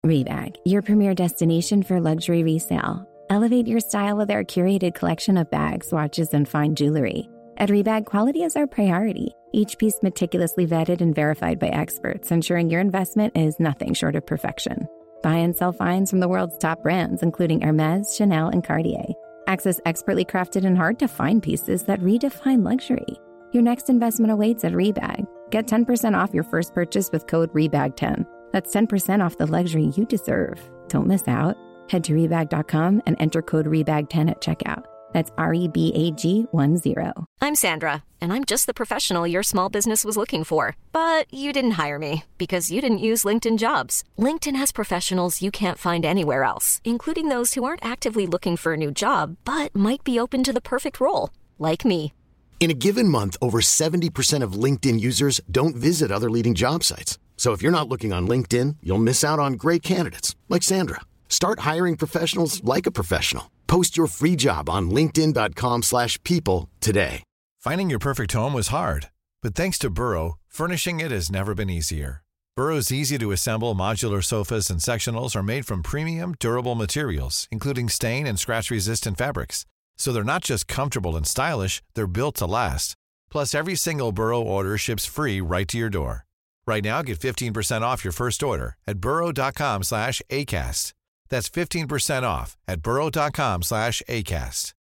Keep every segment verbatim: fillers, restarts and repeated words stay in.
Rebag, your premier destination for luxury resale. Elevate your style with our curated collection of bags, watches, and fine jewelry. At Rebag, quality is our priority. Each piece meticulously vetted and verified by experts, ensuring your investment is nothing short of perfection. Buy and sell finds from the world's top brands, including Hermes, Chanel, and Cartier. Access expertly crafted and hard-to-find pieces that redefine luxury. Your next investment awaits at Rebag. Get ten percent off your first purchase with code rebag ten. That's ten percent off the luxury you deserve. Don't miss out. Head to rebag dot com and enter code rebag ten at checkout. That's R E B A G one zero. I'm Sandra, and I'm just the professional your small business was looking for. But you didn't hire me because you didn't use LinkedIn Jobs. LinkedIn has professionals you can't find anywhere else, including those who aren't actively looking for a new job, but might be open to the perfect role, like me. In a given month, over seventy percent of LinkedIn users don't visit other leading job sites. So if you're not looking on LinkedIn, you'll miss out on great candidates like Sandra. Start hiring professionals like a professional. Post your free job on linkedin dot com slash people today. Finding your perfect home was hard, but thanks to Burrow, furnishing it has never been easier. Burrow's easy-to-assemble modular sofas and sectionals are made from premium, durable materials, including stain and scratch-resistant fabrics. So they're not just comfortable and stylish, they're built to last. Plus, every single Burrow order ships free right to your door. Right now, get fifteen percent off your first order at burrow dot com slash acast. That's fifteen percent off at burrow dot com slash acast.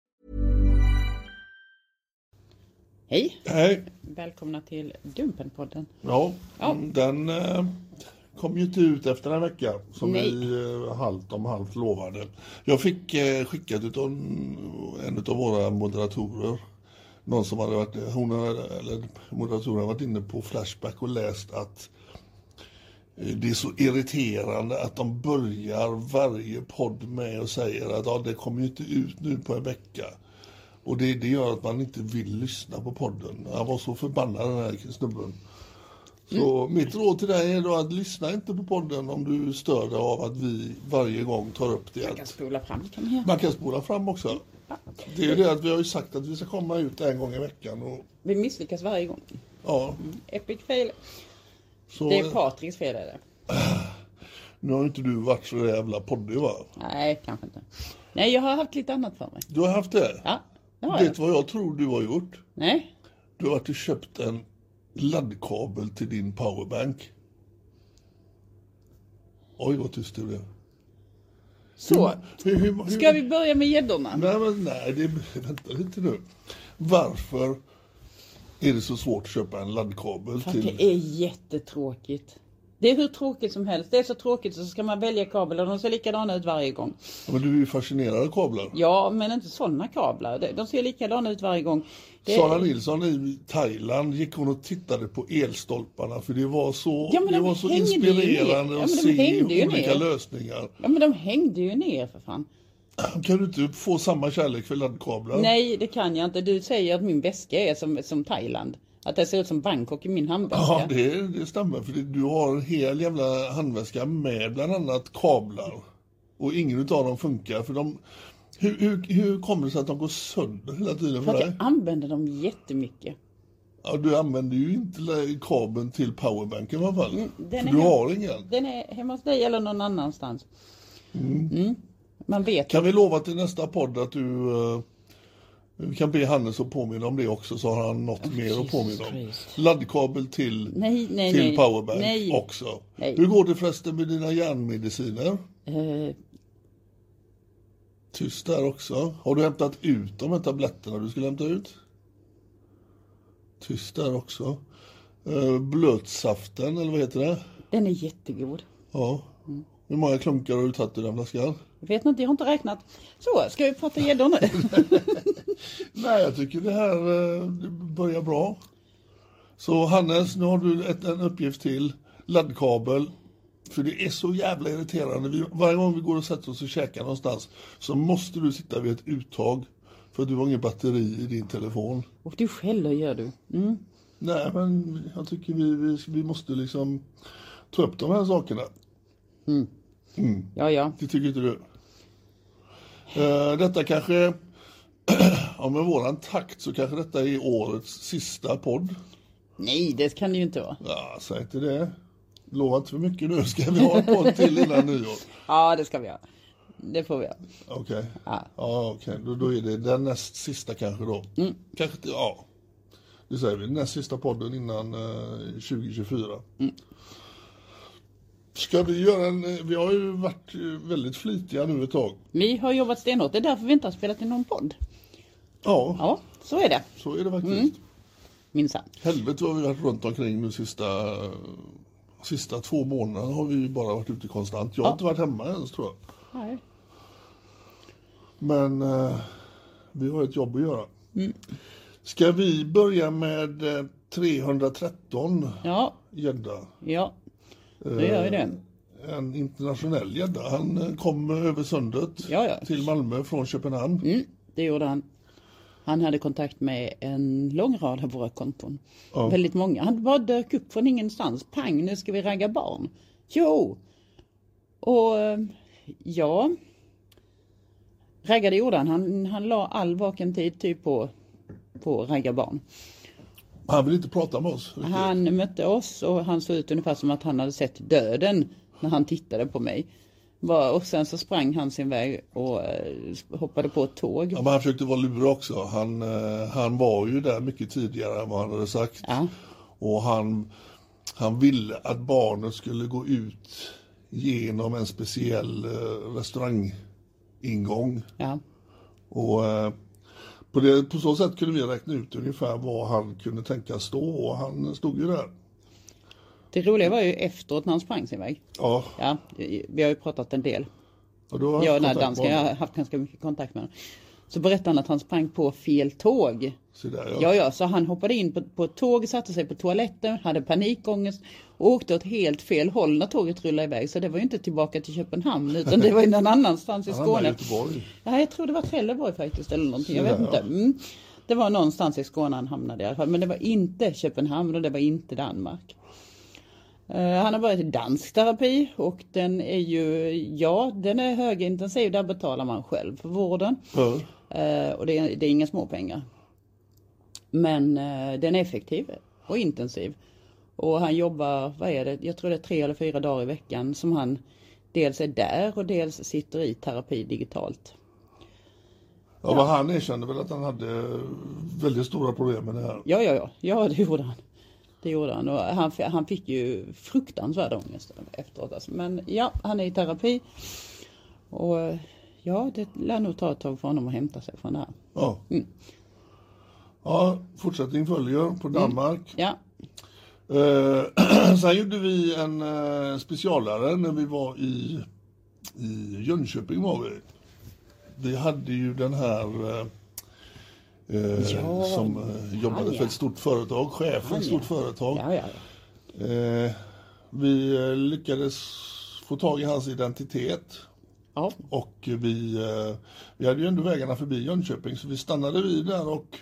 Hej. Hej. Välkomna till Dumpenpodden. Ja, ja. den eh, kom ju inte ut efter en vecka som Nej. vi eh, halvt om halvt lovade. Jag fick eh, skickat utav en av våra moderatorer. Någon som hade varit, hon hade, eller moderatorn hade varit inne på Flashback och läst att det är så irriterande att de börjar varje podd med och säger att ja, det kommer ju inte ut nu på en vecka. Och det, det gör att man inte vill lyssna på podden. Jag var så förbannad den här snubben. Så mm. mitt råd till dig är då att lyssna inte på podden om du stör dig av att vi varje gång tar upp det. Man kan spola fram, kan man göra. Man kan spola fram också. Ja. Det är ju det att vi har ju sagt att vi ska komma ut en gång i veckan. Och... vi misslyckas varje gång. Ja. Mm. Epic fail. Så... det är Patriks fel är det. Nu har inte du varit så jävla poddig, va? Nej, kanske inte. Nej, jag har haft lite annat för mig. Du har haft det? Ja, det har Vet du vad jag tror du har gjort? Nej. Du har varit och köpt en laddkabel till din powerbank. Oj, vad tyst du blev. Så, hur, hur, hur, ska vi börja med gäddorna? Nej, men nej, det, vänta lite nu. Varför är det så svårt att köpa en laddkabel För till... det är jättetråkigt. Det är hur tråkigt som helst. Det är så tråkigt så ska man välja kabel och de ser likadana ut varje gång. Ja, men du är ju fascinerad av kablar. Ja, men inte sådana kablar. De ser likadana ut varje gång. Det... Sara Nilsson i Thailand gick hon och tittade på elstolparna för det var så, ja, det var så inspirerande ja, att se olika ner. lösningar. Ja, men de hängde ju ner för fan. Kan du inte få samma kärlek för laddkablar? Nej, det kan jag inte. Du säger att min väska är som, som Thailand. Att det ser ut som Bangkok i min handväska. Ja, det, det stämmer. För det, du har en hel jävla handväska med bland annat kablar. Och ingen av dem funkar. För de, hur, hur, hur kommer det sig att de går sönder hela tiden för, för dig? att jag använder dem jättemycket. Ja, du använder ju inte kabeln till powerbanken i alla fall. Mm, för du hem, har ingen. Den är hemma hos dig eller någon annanstans. Mm. Mm. Man vet. Kan vi lova till nästa podd att du... Uh, vi kan be Hannes att påminna om det också, så har han något oh, mer Jesus att påminna om. Christ. Laddkabel till, nej, nej, till nej. powerbank nej. också. Nej. Hur går det förresten med dina järnmediciner? Uh. Tyst där också. Har du hämtat ut de här tabletterna du skulle hämta ut? Tyst där också. Uh, blötsaften, eller vad heter det? Den är jättegod. Ja. Mm. Hur många klunkar har du tagit i den flaskan? Jag vet inte, jag har inte räknat. Så, ska vi prata gäddor nu? Nej, jag tycker det här det börjar bra. Så Hannes, nu har du ett, en uppgift till. Laddkabel. För det är så jävla irriterande. Vi, varje gång vi går och sätter oss och käkar någonstans så måste du sitta vid ett uttag. För att du har ingen batteri i din telefon. Och du skäller gör du. Mm. Nej, men jag tycker vi, vi, vi måste liksom ta upp de här sakerna. Mm. Mm. Ja, ja. Det tycker inte du. Uh, detta kanske, ja, med våran takt så kanske detta är årets sista podd. Nej, det kan det ju inte vara. Ja, säg inte det. Lova inte för mycket nu, ska vi ha en podd till innan nyår? Ja, det ska vi ha. Det får vi ha. Okej, okay. Ja. Ja, okay. då, då är det den näst sista kanske då. Mm. Kanske, ja. Det säger vi, näst sista podden innan eh, tjugo tjugofyra. Mm. Ska vi göra en, vi har ju varit väldigt flitiga nu ett tag. Vi har jobbat stenhårt, det är därför vi inte har spelat in någon podd. Ja. Ja, så är det. Så är det faktiskt. Mm. Minsann. Helvete har vi varit runt omkring nu sista, sista två månaderna har vi ju bara varit ute konstant. Jag har ja. inte varit hemma ens tror jag. Nej. Men eh, vi har ett jobb att göra. Mm. Ska vi börja med eh, trehundratretton ja. gädda? Ja, det gör vi det. Eh, en internationell gädda. Han eh, kom över sundet ja, ja. till Malmö från Köpenhamn. Mm, det gjorde han. Han hade kontakt med en lång rad av våra konton. Ja. Väldigt många. Han bara dök upp från ingenstans. Pang, nu ska vi ragga barn. Jo! Och ja... Raggade gjorde han. Han, han la all vaken tid typ på, på ragga barn. Han ville inte prata med oss. Riktigt. Han mötte oss och han såg ut ungefär som att han hade sett döden när han tittade på mig. Och sen så sprang han sin väg och hoppade på ett tåg. Ja, men han försökte vara lurig också. Han, han var ju där mycket tidigare än vad han hade sagt. Ja. Och han, han ville att barnet skulle gå ut genom en speciell restaurangingång. Ja. Och på, det, på så sätt kunde vi räkna ut ungefär var han kunde tänka stå. Och han stod ju där. Det roliga var ju efteråt när han sprang sin väg. Ja. Ja, vi har ju pratat en del. Och då har jag och den dansken, jag har haft ganska mycket kontakt med honom. Så berättade han att han sprang på fel tåg. Så där, ja. ja, ja, så han hoppade in på, på ett tåg, satte sig på toaletten, hade panikångest och åkte åt helt fel håll när tåget rullade iväg. Så det var ju inte tillbaka till Köpenhamn utan det var ju någon annanstans i Skåne. Göteborg. Ja, jag tror det var Trelleborg faktiskt eller någonting, jag så vet där, inte. Ja. Mm. Det var någonstans i Skåne han hamnade i alla fall, men det var inte Köpenhamn och det var inte Danmark. Han har börjat i dansk terapi och den är ju, ja, den är högintensiv, där betalar man själv för vården. Mm. Uh, och det är, det är inga små pengar. Men uh, den är effektiv och intensiv. Och han jobbar, vad är det, jag tror det är tre eller fyra dagar i veckan som han dels är där och dels sitter i terapi digitalt. Ja, ja. Han erkände väl att han hade väldigt stora problem med det här. Ja, ja, ja, ja det gjorde han. Det gjorde han och han, han fick ju fruktansvärd ångest efteråt. Alltså. Men ja, han är i terapi och ja, det lär nog ta ett tag för honom att hämta sig från det här. Ja, mm. ja fortsättning följer på Danmark. Mm. Ja. Eh, sen gjorde vi en eh, specialare när vi var i, i Jönköping var vi. Vi hade ju den här... Eh, Eh, ja, som eh, jobbade ja, ja. för ett stort företag, chef för ett stort företag. Ja, ja, ja. Eh, vi eh, lyckades få tag i hans identitet. Ja. Och vi, eh, vi hade ju ändå vägarna förbi Jönköping så vi stannade vid där och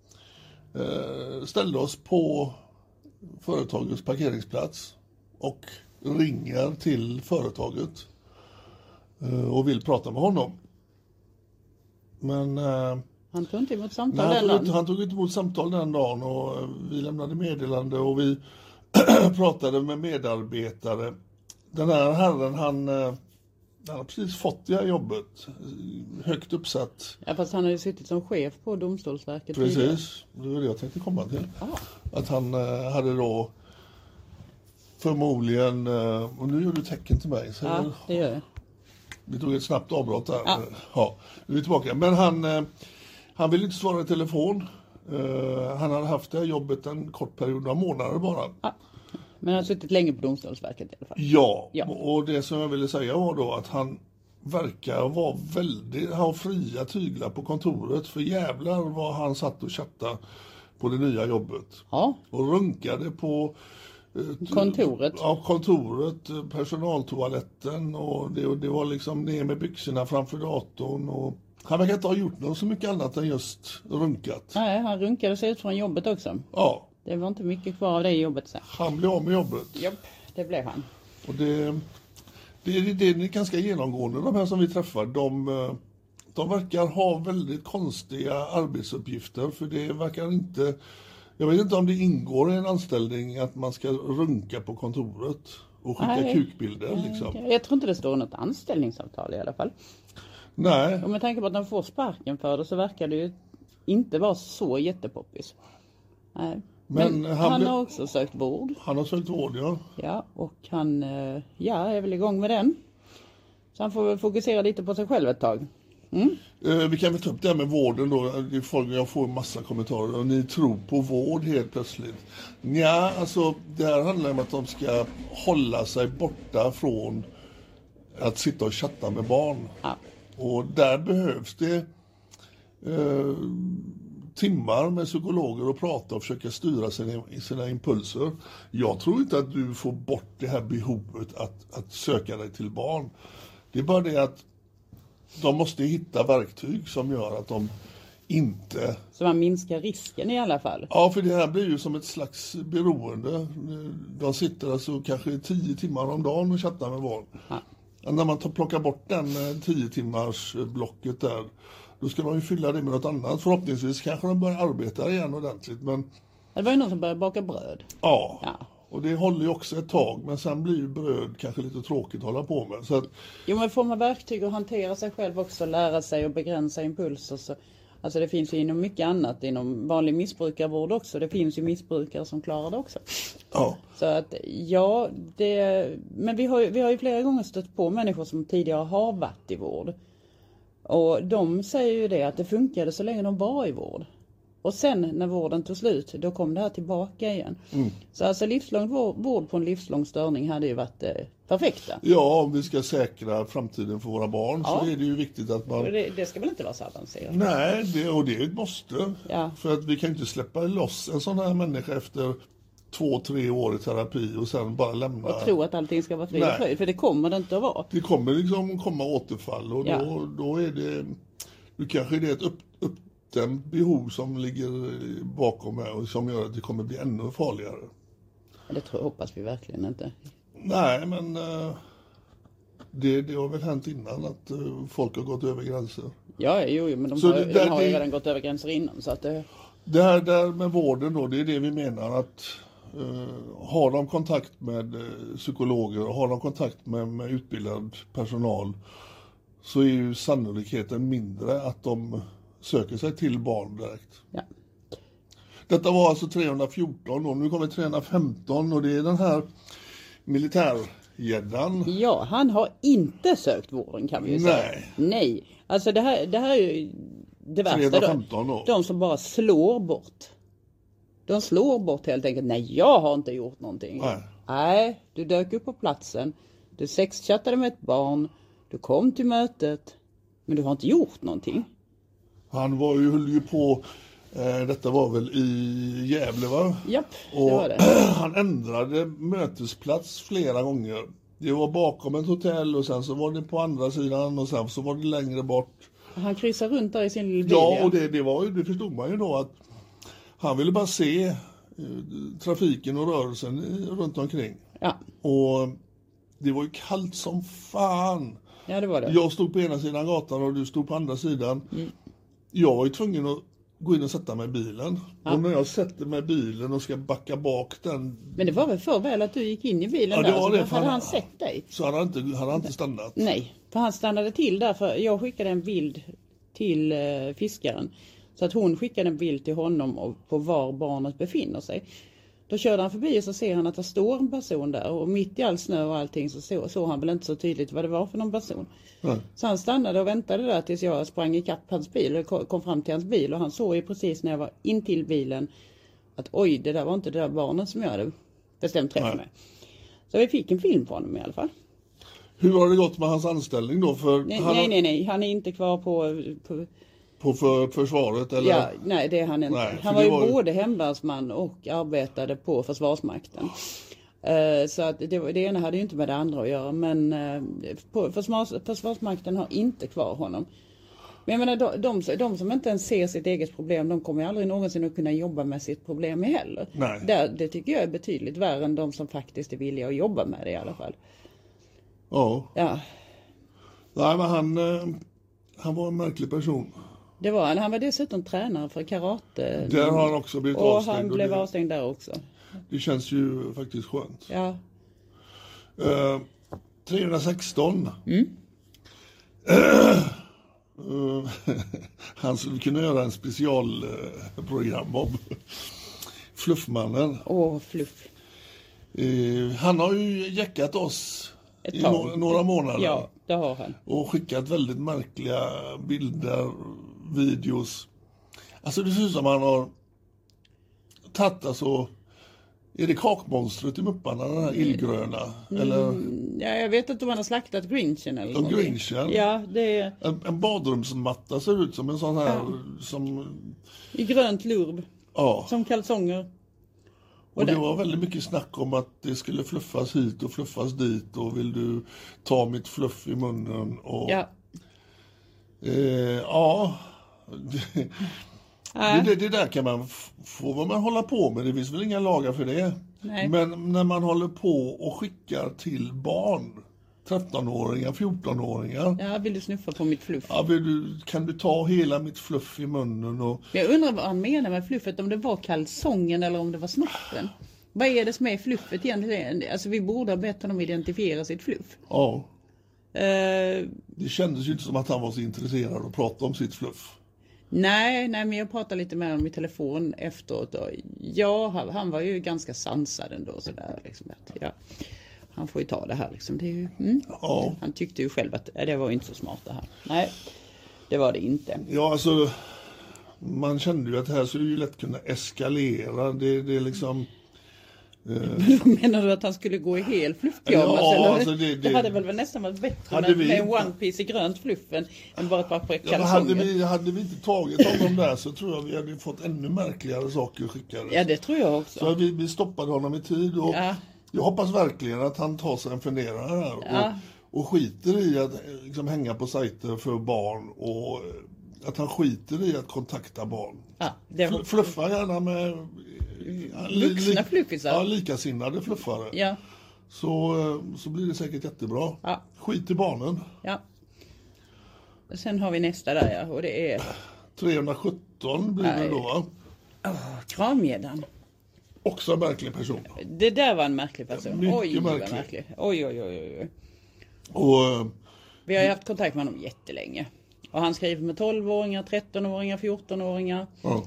eh, ställde oss på företagets parkeringsplats och ringer till företaget eh, och vill prata med honom. Men... Eh, Han tog inte emot samtal Nej, den han, dagen. han tog inte emot samtal den dagen och vi lämnade meddelande och vi pratade med medarbetare. Den här herren, han, han har precis fått det här jobbet. Högt uppsatt. Ja, fast han har ju suttit som chef på Domstolsverket. Precis, tidigare. det var det jag tänkte komma till. Ah. Att han hade då förmodligen, och nu gör du tecken till mig. Så ja, det gör jag. Vi tog ett snabbt avbrott där. Ja. Ja, nu är vi tillbaka. Men han... Han ville inte svara i telefon. Uh, han hade haft det här jobbet en kort period, några månader bara. Ja. Men han har suttit länge på Domstolsverket i alla fall. Ja, ja, och det som jag ville säga var då att han verkar vara väldigt, ha fria tyglar på kontoret. För jävlar vad han satt och chattade på det nya jobbet. Ja. Och runkade på uh, kontoret. Ja, kontoret, personaltoaletten och det, och det var liksom ner med byxorna framför datorn och... Han verkar inte ha gjort något så mycket annat än just runkat. Nej, han runkade sig ut från jobbet också. Ja. Det var inte mycket kvar av det jobbet sen. Han blev av med jobbet. Japp, det blev han. Och det, det, det, det är ganska genomgående, de här som vi träffar. De, de verkar ha väldigt konstiga arbetsuppgifter. För det verkar inte... Jag vet inte om det ingår i en anställning att man ska runka på kontoret. och skicka Nej. kukbilder. Liksom. Jag tror inte det står något anställningsavtal i alla fall. Nej. Om jag tänker på att de får sparken för det så verkar det ju inte vara så jättepoppis. Nej. Men, Men han, han har också sökt vård. Han har sökt vård, ja. Ja, och han ja, är väl igång med den. Så han får väl fokusera lite på sig själv ett tag. Mm. Eh, vi kan väl ta upp det här med vården då. Folk, jag får en massa kommentarer. Och ni tror på vård helt plötsligt. Ja, alltså det här handlar om att de ska hålla sig borta från att sitta och chatta med barn. Ja. Och där behövs det eh, timmar med psykologer och prata och försöka styra sina, sina impulser. Jag tror inte att du får bort det här behovet att, att söka dig till barn. Det är bara det att de måste hitta verktyg som gör att de inte... Så man minskar risken i alla fall? Ja, för det här blir ju som ett slags beroende. De sitter alltså kanske tio timmar om dagen och chattar med barn. Ja. När man tar, plockar bort den tio timmars blocket där, då ska man ju fylla det med något annat. Förhoppningsvis kanske de börjar arbeta igen ordentligt. Men... Det var ju någon som började baka bröd. Ja. ja. Och det håller ju också ett tag, men sen blir ju bröd kanske lite tråkigt att hålla på med. Så att... Jo, men får man verktyg att hantera sig själv också, lära sig och begränsa impulser. Så... Alltså det finns ju inom mycket annat, inom vanlig missbrukarvård också. Det finns ju missbrukare som klarar det också. Ja. Så att ja, det... Men vi har, ju, vi har ju flera gånger stött på människor som tidigare har varit i vård. Och de säger ju det att det funkade så länge de var i vård. Och sen när vården tog slut, då kom det här tillbaka igen. Mm. Så alltså livslång vård på en livslång störning hade ju varit eh, perfekta. Ja, om vi ska säkra framtiden för våra barn ja. så är det ju viktigt att man... Det, det ska väl inte vara så avancerat? Nej, det, och det är ett måste. Ja. För att vi kan inte släppa loss en sån här människa efter två, tre år i terapi och sen bara lämna... Och tro att allting ska vara fri och fröjd, för det kommer det inte att vara. Det kommer liksom komma återfall och ja. då, då är det... Då kanske det är ett upp, upp den behov som ligger bakom här och som gör att det kommer bli ännu farligare. Det tror, hoppas vi verkligen inte. Nej, men uh, det, det har väl hänt innan att uh, folk har gått över gränser. Ja, jo, men de har, det, de har ju redan gått över gränser innan. Så att det... Det här där med vården då, det är det vi menar att uh, har de kontakt med uh, psykologer och har de kontakt med, med utbildad personal så är ju sannolikheten mindre att de söker sig till barn direkt. Ja. Detta var alltså trehundrafjorton och nu kommer trehundrafemton och det är den här militärgäddan. Ja, han har inte sökt vården kan vi ju säga. Nej. Nej. Alltså det här, det här är ju det värsta. trehundrafemton då. De som bara slår bort. De slår bort helt enkelt. Nej, jag har inte gjort någonting. Nej. Nej, du dök upp på platsen. Du sexchattade med ett barn. Du kom till mötet. Men du har inte gjort någonting. Han var ju, höll ju på, eh, detta var väl i Gävle va? Japp, det och var det. Han ändrade mötesplats flera gånger. Det var bakom ett hotell och sen så var det på andra sidan och sen så var det längre bort. Han kryssar runt där i sin lilla bil. Ja, och det, det, var ju, det förstod man ju då att han ville bara se eh, trafiken och rörelsen runt omkring. Ja. Och det var ju kallt som fan. Ja, det var det. Jag stod på ena sidan gatan och du stod på andra sidan. Mm. Jag var ju tvungen att gå in och sätta mig i bilen. Ja. Och när jag sätter mig i bilen och ska backa bak den... Men det var väl för väl att du gick in i bilen ja, där? Det var så det, hade han, han sett dig? Så han hade inte, han hade inte stannat. Nej, för han stannade till där. För jag skickade en bild till eh, fiskaren. Så att hon skickade en bild till honom och på var barnet befinner sig. Då körde han förbi och så ser han att det står en person där. Och mitt i all snö och allting så såg så han väl inte så tydligt vad det var för någon person. Mm. Så han stannade och väntade där tills jag sprang i kapp hans bil och kom fram till hans bil. Och han såg ju precis när jag var in till bilen att oj, det där var inte det där barnet som jag hade bestämt träffa med. Så vi fick en film på honom i alla fall. Hur har det gått med hans anställning då? För nej, han... nej, nej, nej. Han är inte kvar på... på... På för, försvaret eller? Ja, nej det är han inte. Nej, han var ju var ju... både hemvärnsman och arbetade på Försvarsmakten. Uh, så att det, det ena hade ju inte med det andra att göra. Men uh, på försvars, Försvarsmakten har inte kvar honom. Men jag menar, de, de, de som inte ens ser sitt eget problem, de kommer ju aldrig någonsin att kunna jobba med sitt problem heller. Nej. Det, det tycker jag är betydligt värre än de som faktiskt är villiga att jobba med det i alla fall. Ja. Ja. Nej, men han, han var en märklig person. Det var han. Han var dessutom tränare för karate. Där har han också blivit och avstängd. Han blev och det, avstängd där också. Det känns ju faktiskt skönt. Ja. Uh, trehundrasexton. Mm. uh, han skulle kunna göra en specialprogram uh, om Fluffmannen. Åh, Fluff. Uh, han har ju jäckat oss Ett i tag. no- några månader. Ja, det har han. Och skickat väldigt märkliga bilder, videos. Alltså det ser ut som han har tagit alltså... Är det kakmonstret i Mupparna, den här illgröna? Mm. Eller? Ja, jag vet inte om han har slaktat Grinchen eller En någonting. Grinchen? Ja, det är... En, en badrumsmatta ser ut som en sån här... Ja. Som, I grönt lurb. ja. Som kalsonger. Och, och det var väldigt mycket snack om att det skulle fluffas hit och fluffas dit. Och vill du ta mitt fluff i munnen? Och, Ja. Eh, ja... Det, det, det där kan man f- få vad man hålla på med. Det finns väl inga lagar för det. Nej. Men när man håller på och skickar till barn, trettonåringar, fjortonåringar. Ja, vill du snuffa på mitt fluff? Ja, vill du, kan du ta hela mitt fluff i munnen? Och, Jag undrar vad han menar med fluffet. Om det var kalsongen eller om det var snoppen. Vad är det som är fluffet egentligen? Alltså vi borde ha bett honom identifiera sitt fluff. ja, Uh, det kändes ju inte som att han var så intresserad av att prata om sitt fluff. nej, nej, men jag pratade lite med honom i telefon efteråt. Och ja, han, han var ju ganska sansad ändå. Sådär, liksom, att, ja, han får ju ta det här. Liksom. Det är ju, mm. Ja. Han tyckte ju själv att äh, det var inte så smart det här. Nej, det var det inte. Ja, alltså man kände ju att det här skulle ju lätt kunna eskalera. Det, det är liksom... Menar du att han skulle gå i hel fluffpyjamas? Ja, eller? alltså det- det, det- hade väl nästan varit bättre Hade med, vi- med en one piece i grönt fluffen än bara ett par kalsonger. Ja, hade, vi, hade vi inte tagit honom där så tror jag vi hade fått ännu märkligare saker skickade. Ja, det tror jag också. Så vi, vi stoppade honom i tid och Ja. jag hoppas verkligen att han tar sig en funderare här Ja. och, och skiter i att liksom, hänga på sajter för barn och att han skiter i att kontakta barn. Ja, det Fl- fluffa gärna med ja, li- Vuxna li- fluffisar. Ja, likasinnade fluffare. Ja, Så, så blir det säkert jättebra. Ja. Skit i barnen. ja. Och sen har vi nästa där, ja. Och det är trehundrasjutton blir Nej. det då, va? kramgäddan. Också en märklig person. Det där var en märklig person. Mycket Oj, vad märklig. märklig. Oj, oj, oj, oj. Och eh, Vi har ju haft kontakt med honom jättelänge. Och han skriver med tolvåringar, trettonåringar, fjortonåringar. ja,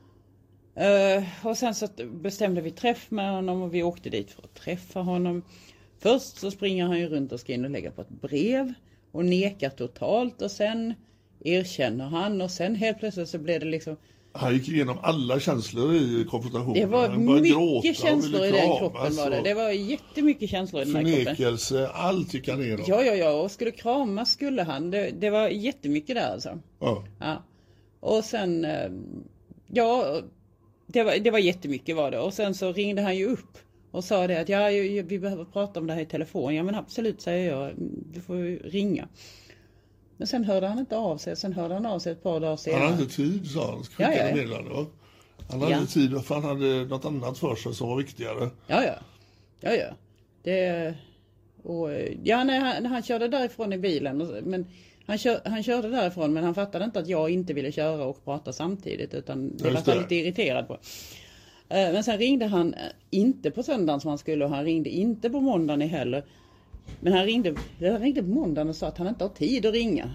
Uh, och sen så bestämde vi träff med honom och vi åkte dit för att träffa honom. Först så springer han ju runt och ska in och lägga på ett brev och nekar totalt och sen erkänner han och sen helt plötsligt så blev det liksom... han gick igenom alla känslor i konfrontationen. Det var Han började gråta mycket och känslor ville i den kramas kroppen var det. och Det var jättemycket känslor i den här kroppen. Förnekelse, allt gick han igenom. Ja, ja, ja. Och skulle kramas skulle han. Det, det var jättemycket där alltså. Ja. Ja. Och sen... eh, Ja... Det var, det var jättemycket var det. Och sen så ringde han ju upp och sa det att ja, vi behöver prata om det här i telefon. Ja men absolut, säger jag. Du får ju ringa. Men sen hörde han inte av sig. Sen hörde han av sig ett par dagar senare. Han hade inte tid, sa han. Skickade Ja, ja, ja. meddelande, va? Han hade Ja. tid för han hade något annat för sig som var viktigare. Ja, ja. Ja, ja. Det... Och, ja, nej, han, han körde därifrån i bilen. och- Men han, kör, han körde därifrån men han fattade inte att jag inte ville köra och prata samtidigt. Utan det Just var han det. lite irriterad på. Eh, Men sen ringde han eh, inte på söndagen som han skulle och han ringde inte på måndagen heller. Men han ringde, han ringde på måndagen och sa att han inte har tid att ringa.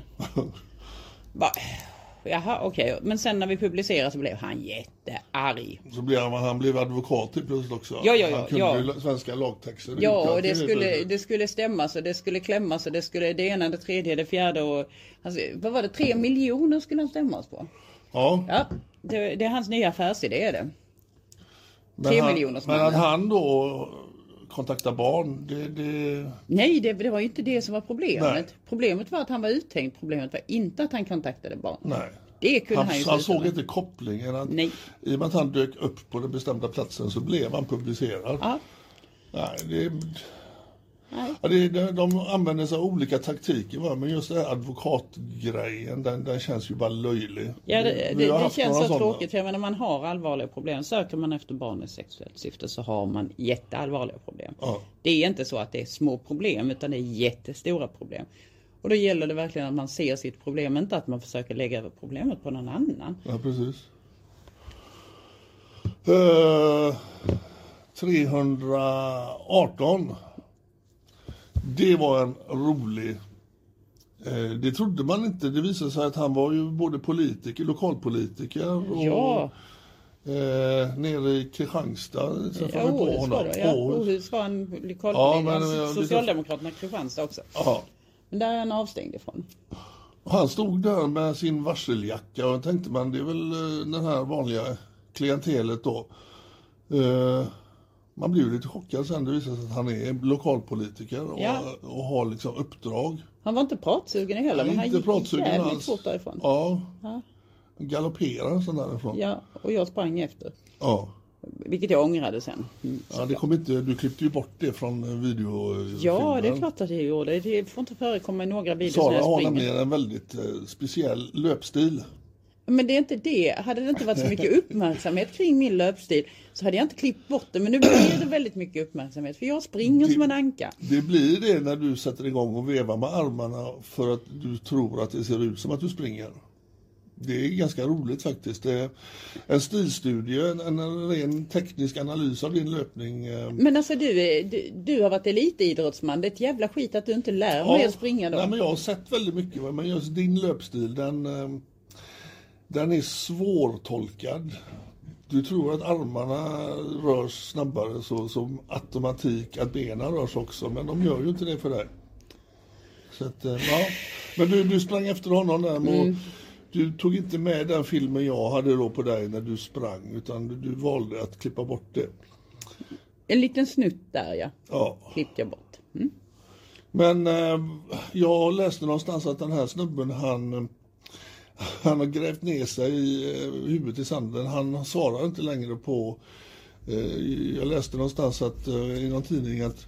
Bara, jaha, okej. Okay. Men sen när vi publicerade så blev han jättearg. Så blev han, han blev advokat till plötsligt också. Ja, ja, ja, han kunde ja. ju svenska lagtexter. Ja, utan och det till skulle, plötsligt. det skulle stämmas och det skulle klämmas och det skulle det ena, det tredje, det fjärde och... Alltså, vad var det? Tre miljoner skulle han stämmas på. Ja, Ja, det, det är hans nya affärsidé är det. men tre han, miljoner som Men han- att han då kontaktar barn, det... det Nej, det, det var ju inte det som var problemet. Nej. Problemet var att han var uttänkt. Problemet var inte att han kontaktade barn. nej. Det kunde han, Han, ju han sluta såg med. inte kopplingen. Att, Nej. I och med att han dök upp på den bestämda platsen så blev han publicerad. Ja, Nej, det, nej. ja, det, de, de använder sig av olika taktiker, va? Men just den här advokatgrejen, den, den känns ju bara löjlig. Ja, det, Vi- det, vi har det haft känns några så sådana. tråkigt. För jag menar, man har allvarliga problem. Söker man efter barn i sexuellt syfte så har man jätteallvarliga problem. Ja. Det är inte så att det är små problem utan det är jättestora problem. Och då gäller det verkligen att man ser sitt problem, inte att man försöker lägga över problemet på någon annan. Ja, precis. Uh, trehundraarton. Det var en rolig... Eh, det trodde man inte. Det visade sig att han var ju både politiker, lokalpolitiker och... Ja. Eh, nere i Kristianstad. Ja, Åhus var det. Ja, Åhus var en lokal... Ja, men, ja, Socialdemokraterna lite... Kristianstad också. Ja. Men där är han avstängd ifrån. Han stod där med sin varseljacka och tänkte man, det är väl den här vanliga klientelet då. Uh, man blir ju lite chockad sen, det visar sig att han är lokalpolitiker och, ja. och har liksom uppdrag. Han var inte pratsugen heller, men han gick jävligt fort därifrån. Ja, ja. Galopperar sån därifrån. Ja, och jag sprang efter. Ja. Vilket jag ångrade sen. Mm, ja, det kom inte, du klippte ju bort det från video. Ja, det är klart att jag gjorde. Det får inte förekomma i några videos Sara när jag har springer. nämligen en väldigt eh, speciell löpstil. Men det är inte det. Hade det inte varit så mycket uppmärksamhet kring min löpstil så hade jag inte klippt bort det. Men nu blir det väldigt mycket uppmärksamhet. För jag springer det, som en anka. Det blir det när du sätter igång och vevar med armarna för att du tror att det ser ut som att du springer. Det är ganska roligt faktiskt. Det är en stilstudie, en, en ren teknisk analys av din löpning. Men alltså du, du, du har varit elitidrottsman. Det är ett jävla skit att du inte lär mig ja, att springa då. Nej, men jag har sett väldigt mycket. Men just din löpstil, den, den är svårtolkad. Du tror att armarna rörs snabbare så som automatik att benen rörs också. Men de gör ju inte det för dig. Så att, ja. Men du, du sprang efter honom där och mm. Du tog inte med den filmen jag hade då på dig när du sprang, utan du, du valde att klippa bort det. En liten snutt där, ja. Ja. Klippte jag bort. Mm. Men eh, jag läste någonstans att den här snubben, han, han har grävt ner sig i eh, huvudet i sanden. Han svarar inte längre på... Eh, jag läste någonstans att, eh, i någon tidning att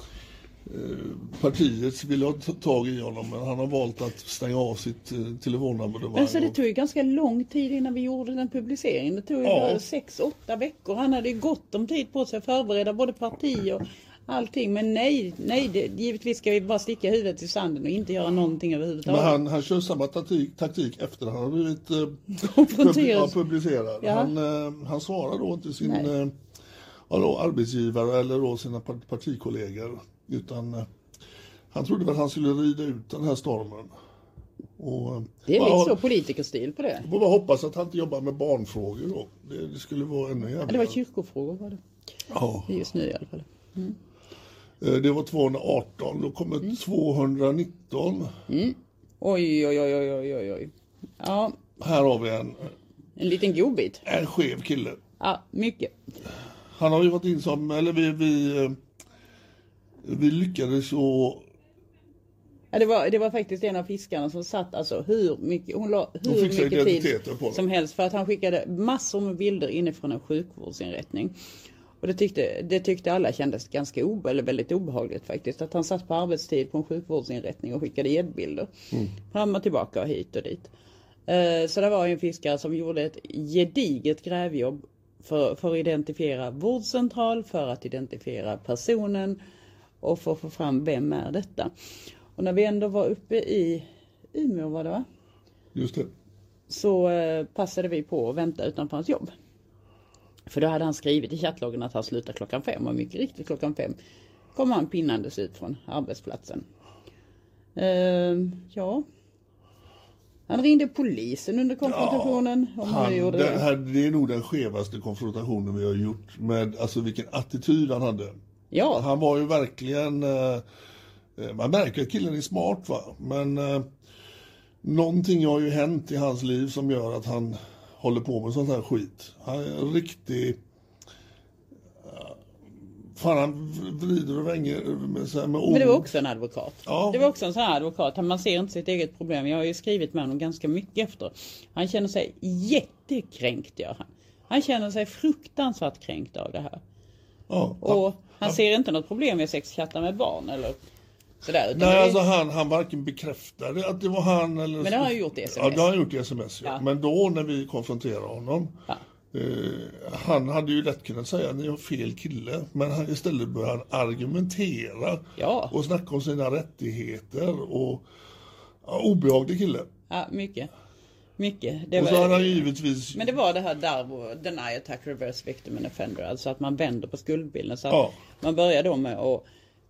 partiet vill ha tag i honom, men han har valt att stänga av sitt telefonabonnemang. Alltså det tog ju ganska lång tid innan vi gjorde den publiceringen. Det tog ju ja. sex, åtta veckor. Han hade ju gott om tid på sig att förbereda både parti och allting. Men nej, nej det, givetvis ska vi bara sticka huvudet i sanden och inte göra någonting överhuvudtaget. Men han, han kör samma taktik, taktik efter han har blivit eh, pub- publicerad. Ja. Han, eh, han svarar då inte sin eh, då, arbetsgivare eller då sina partikollegor. Utan eh, han trodde att han skulle rida ut den här stormen. Och, det är bara, lite så politikerstil på det. Jag får bara hoppas att han inte jobbar med barnfrågor då. Det, det skulle vara ännu jävligare. Ja, det var kyrkofrågor var det. Ja. Just nu i alla fall. Mm. Eh, det var tvåhundraarton. Då kommer mm. tvåhundranitton. Mm. Oj, oj, oj, oj, oj, oj. Ja. Här har vi en... En liten godbit. En skev kille. Ja, mycket. Han har ju varit in som... Eller vi... vi Vi lyckades så... Ja, det var, det var faktiskt en av fiskarna som satt alltså hur mycket, hon la hur mycket tid som helst för att han skickade massor med bilder inifrån en sjukvårdsinrättning. Och det tyckte, det tyckte alla kändes ganska obe, eller väldigt obehagligt faktiskt. Att han satt på arbetstid på en sjukvårdsinrättning och skickade gäddbilder. Mm. Fram och tillbaka och hit och dit. Uh, så det var en fiskare som gjorde ett gediget grävjobb för, för att identifiera vårdcentral, för att identifiera personen och för att få fram vem är detta. Och när vi ändå var uppe i Umeå var det va? Just det. Så eh, passade vi på att vänta utanför hans jobb. För då hade han skrivit i chattloggen att han slutar klockan fem. Och mycket riktigt klockan fem kom han pinnandes ut från arbetsplatsen. Eh, ja... Han ringde polisen under konfrontationen. Ja, om han, gjorde det, det. Här, det är nog den skevaste konfrontationen vi har gjort. Med alltså vilken attityd han hade. Ja. Han var ju verkligen... Eh, man märker att killen är smart va. Men eh, någonting har ju hänt i hans liv som gör att han håller på med sånt här skit. Han är en riktig... Fan, han vrider och vänger med, så här, med ord. Men det var också en advokat. Ja. Det var också en sån här advokat. Man ser inte sitt eget problem. Jag har ju skrivit med honom ganska mycket efter. Han känner sig jättekränkt, gör han. Han känner sig fruktansvärt kränkt av det här. Ja. Och ja. han ja. ser inte något problem med sexchattar med barn eller sådär. Nej, det... alltså han, han varken bekräftade att det var han eller... Men det har han gjort i sms. Ja, det har han gjort i sms. Ja. Ja. Men då när vi konfronterade honom... Ja. Uh, han hade ju lätt kunnat säga att ni har fel kille, men han, istället började han argumentera ja. och snacka om sina rättigheter och ja, obehaglig kille. Ja, mycket. Mycket. Det och var, så hade han givetvis... Men det var det här Darbo, deny attack, reverse victim and offender, alltså att man vänder på skuldbilden. Så att ja. man börjar då med att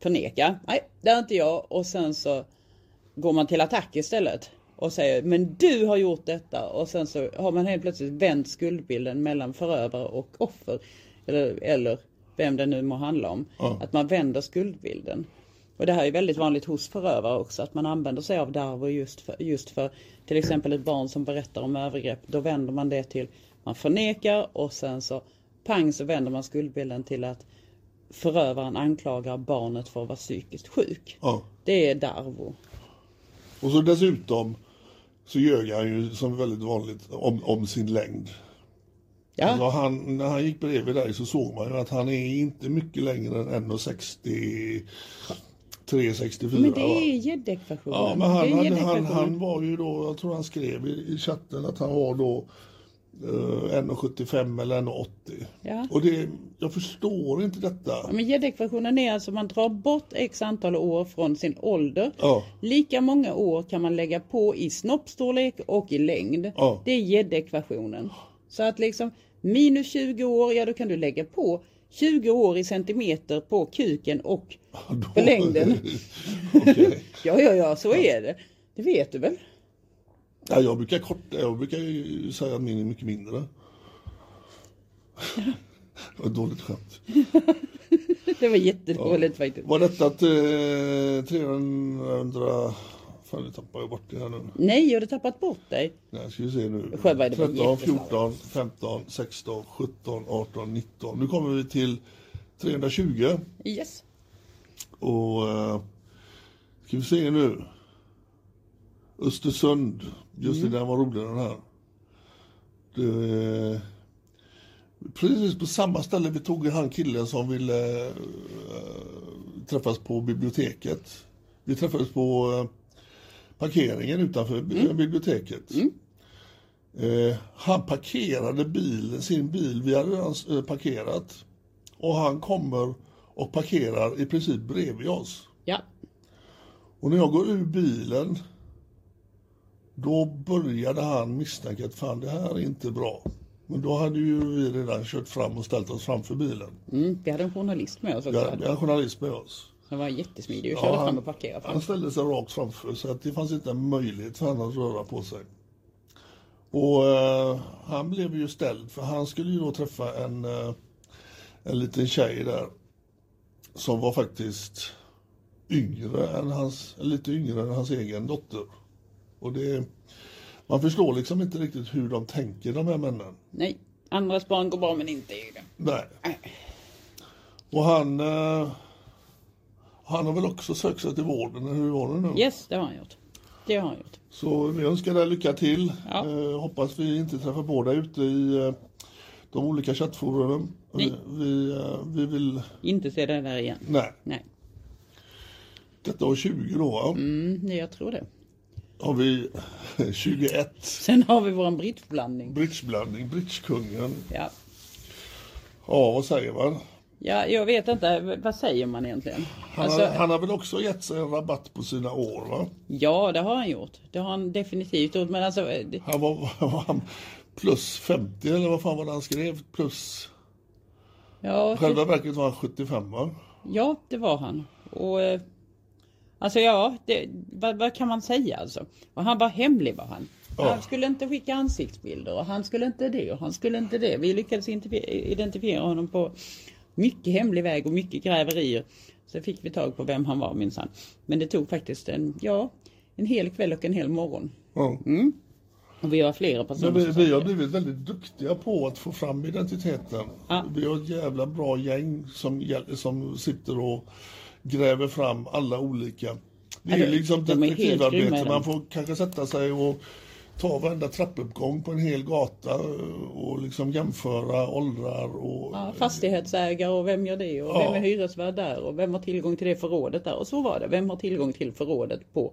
förneka. Nej, det är inte jag. Och sen så går man till attack istället. Och säger, men du har gjort detta. Och sen så har man helt plötsligt vänt skuldbilden mellan förövare och offer. Eller, eller vem det nu må handla om. Ja. Att man vänder skuldbilden. Och det här är väldigt vanligt hos förövare också. Att man använder sig av Darvo just för, just för till exempel ett barn som berättar om övergrepp. Då vänder man det till, man förnekar och sen så pang så vänder man skuldbilden till att förövaren anklagar barnet för att vara psykiskt sjuk. Ja. Det är Darvo. Och så dessutom så ljög han ju som väldigt vanligt om, om sin längd. Ja. Alltså han, när han gick bredvid dig så såg man ju att han är inte mycket längre än ett sextiotre sextiofyra. Men det är gäddekvationen. Ja, men han, han, han, han var ju då, jag tror han skrev i, i chatten att han var då uh, ett sjuttiofem eller ett åttio. Ja. Och det, jag förstår inte detta. Ja, men gäddekvationen är alltså man drar bort x antal år från sin ålder. Ja. Lika många år kan man lägga på i snoppstorlek och i längd. Ja. Det är gäddekvationen. Så att liksom minus tjugo år, ja då kan du lägga på tjugo år i centimeter på kuken och på längden. Okay. ja, ja, ja, så är det. Det vet du väl? Ja, jag brukar korta, jag brukar ju säga att min är mycket mindre. Det var ett dåligt skämt. Det var jättedåligt ja. faktiskt. Var detta att eh, trehundra... Fan, jag tappar jag bort det här nu. Nej, jag har tappat bort dig. Nej, ska vi se nu. Själv tretton, fjorton, femton, sexton, sjutton, arton, nitton. Nu kommer vi till trehundratjugo. Yes. Och uh, ska vi se nu. Östersund. Just mm. det där var roligt den här. Det, precis på samma ställe vi tog han killen som ville uh, träffas på biblioteket. Vi träffades på uh, parkeringen utanför mm. biblioteket. Mm. Eh, han parkerade bilen, sin bil, vi hade redan eh, parkerat. Och han kommer och parkerar i princip bredvid oss. Ja. Och när jag går ur bilen, då började han misstänka att fan, det här är inte bra. Men då hade ju vi redan kört fram och ställt oss framför bilen. Mm, vi hade en journalist med oss också. Ja, vi hade en journalist med oss. Han var jättesmidig och körde ja, fram och parkerade fram. Han ställde sig rakt framför så att det fanns inte en möjlighet för honom att röra på sig. Och uh, han blev ju ställd för han skulle ju då träffa en, uh, en liten tjej där som var faktiskt yngre än hans, lite yngre än hans egen dotter. Och det, man förstår liksom inte riktigt hur de tänker, de här männen. Nej, andras barn går bra men inte egna. Nej. Nej. Och han... Uh, Han har väl också sökt sig till vården, hur var det nu? Yes, det har han gjort. Det har han gjort. Så vi önskar dig lycka till. Ja. Eh, hoppas vi inte träffar på dig ute i eh, de olika chattforumen. Nej. Vi, eh, vi vill... Inte se det där igen. Nej. Nej. Detta var tjugo då, va? Mm, nej, jag tror det. Har vi tjugoett. Sen har vi vår bridgeblandning. Bridgeblandning, bridgekungen. Ja. Ja, vad säger man? Ja, jag vet inte. Vad säger man egentligen? Han, alltså, har, han har väl också gett sig en rabatt på sina år, va? Ja, det har han gjort. Det har han definitivt gjort. Men alltså, det... Han var, var han plus femtio, eller vad fan var det han skrev? Plus... Ja, själva verket var han sjuttiofem, va? Ja, det var han. Och... Alltså ja, det, vad, vad kan man säga alltså? Och han var hemlig, var han. Ja. Han skulle inte skicka ansiktsbilder och han skulle inte det och han skulle inte det. Vi lyckades identifiera honom på mycket hemlig väg och mycket gräverier. Så fick vi tag på vem han var, minsann. Men det tog faktiskt en, ja, en hel kväll och en hel morgon. Ja. Mm. Och vi har flera personer. Men vi, vi har blivit väldigt duktiga på att få fram identiteten. Ja. Vi har ett jävla bra gäng som, som sitter och gräver fram alla olika. Det är, ja, det, liksom detektivarbete. Man får kanske sätta sig och ta varenda trappuppgång på en hel gata och liksom jämföra åldrar och... Ja, fastighetsägare och vem gör det och ja. Vem är hyresvärd där och vem har tillgång till det förrådet där. Och så var det. Vem har tillgång till förrådet på,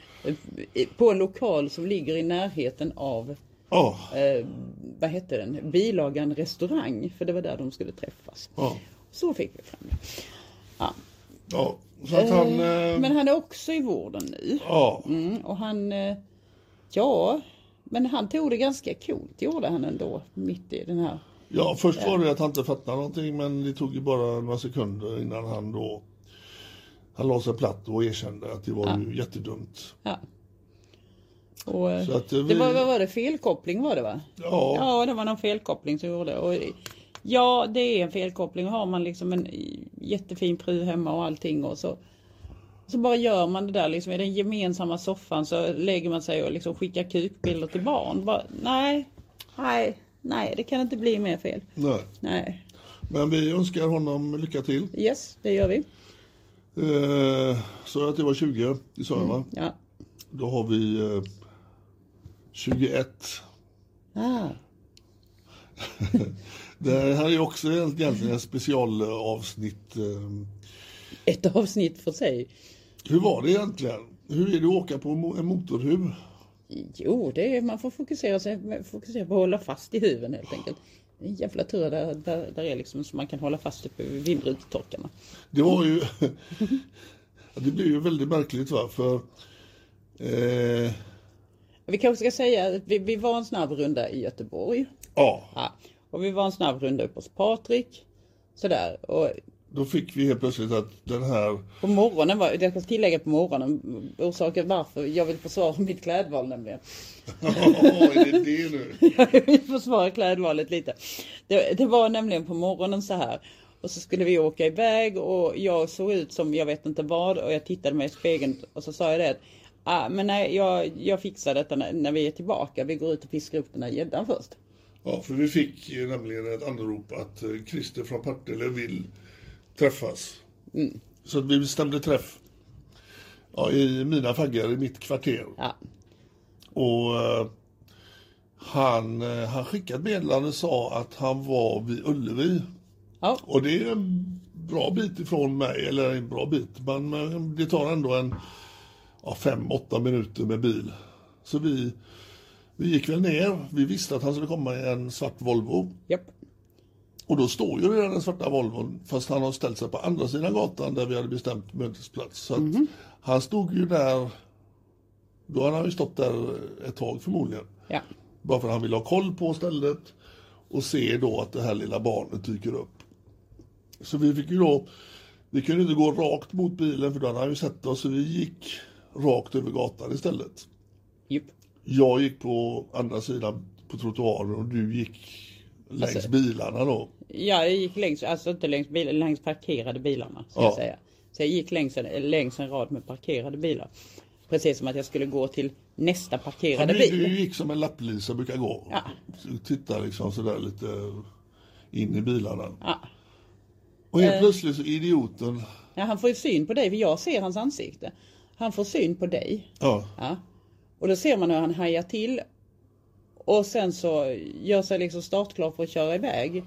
på en lokal som ligger i närheten av... Oh. Eh, vad hette den? Bilagan restaurang. För det var där de skulle träffas. Oh. Så fick vi fram det. Ja. Ja, så att han... Eh, men han är också i vården nu. Ja. Mm, och han... Eh, ja, men han tog det ganska coolt. Gjorde han ändå mitt i den här... Ja, först var det att han inte fattade någonting. Men det tog ju bara några sekunder innan han då han la sig platt och erkände att det var ja. ju jättedumt. Ja. Och så att vi... det var, vad var det? Felkoppling var det va? Ja. Ja, det var någon felkoppling som gjorde det. Och ja, det är en felkoppling. Har man liksom en jättefin fru hemma och allting och så, så bara gör man det där liksom i den gemensamma soffan så lägger man sig och liksom skickar kukbilder till barn. Bara, nej, nej, nej, det kan inte bli mer fel. Nej. Nej. Men vi önskar honom lycka till. Yes, det gör vi. Eh, så att det var tjugo i Sören, va? Ja. Då har vi eh, tjugoett. Ah. Det här är också egentligen ett specialavsnitt. Ett avsnitt för sig. Hur var det egentligen? Hur är det att åka på en motorhuv? Jo, det är, man får fokusera, sig, fokusera på att hålla fast i huven helt enkelt. Det är en jävla tur där, där, där är liksom så man kan hålla fast uppe vid vindrutetorkarna. Det var ju... det blev ju väldigt märkligt, va? För... Eh... Vi kanske ska säga att vi, vi var en snabb runda i Göteborg. Ja. Ja. Och vi var en snabb runda upp hos Patrik. Sådär. Och då fick vi helt plötsligt att den här... På morgonen var, jag ska tillägga på morgonen, orsaken varför jag vill försvara mitt klädval nämligen. Ja, är det det nu? Jag vill försvara klädvalet lite. Det, det var nämligen på morgonen så här. Och så skulle vi åka iväg och jag såg ut som jag vet inte vad. Och jag tittade mig i spegeln och så sa jag det att ah, men nej, jag, jag fixar detta när, när vi är tillbaka. Vi går ut och fiskar upp den här gäddan först. Ja, för vi fick nämligen ett anrop att Christer från Partille vill träffas. Mm. Så att vi bestämde träff ja, i mina faggar i mitt kvarter. Ja. Och uh, han, uh, han skickade meddelande och sa att han var vid Ullevi. Ja. Och det är en bra bit ifrån mig, eller en bra bit. Men uh, det tar ändå en ja, fem, åtta minuter med bil. Så vi, vi gick väl ner. Vi visste att han skulle komma i en svart Volvo. Japp. Och då står ju redan den svarta Volvon, fast han har ställt sig på andra sidan gatan där vi hade bestämt mötesplats. Så att mm. han stod ju där, då hade han ju stått där ett tag förmodligen. Ja. Bara för att han ville ha koll på stället och se då att det här lilla barnet dyker upp. Så vi fick ju då, vi kunde inte gå rakt mot bilen för då hade han ju sett oss, så vi gick rakt över gatan istället. Yep. Jag gick på andra sidan på trottoaren och du gick längs alltså, bilarna då? Ja, jag gick längs, alltså inte längs bilar, längs parkerade bilarna ska ja. jag säga. Så jag gick längs en, längs en rad med parkerade bilar. Precis som att jag skulle gå till nästa parkerade ja, bil. Du gick som en lapplisa brukar gå. Ja. Titta liksom sådär lite in i bilarna. Ja. Och helt eh, plötsligt så idioten... Ja, han får ju syn på dig, för jag ser hans ansikte. Han får syn på dig. Ja. Ja. Och då ser man hur han hajar till. Och sen så gör sig liksom startklar för att köra iväg.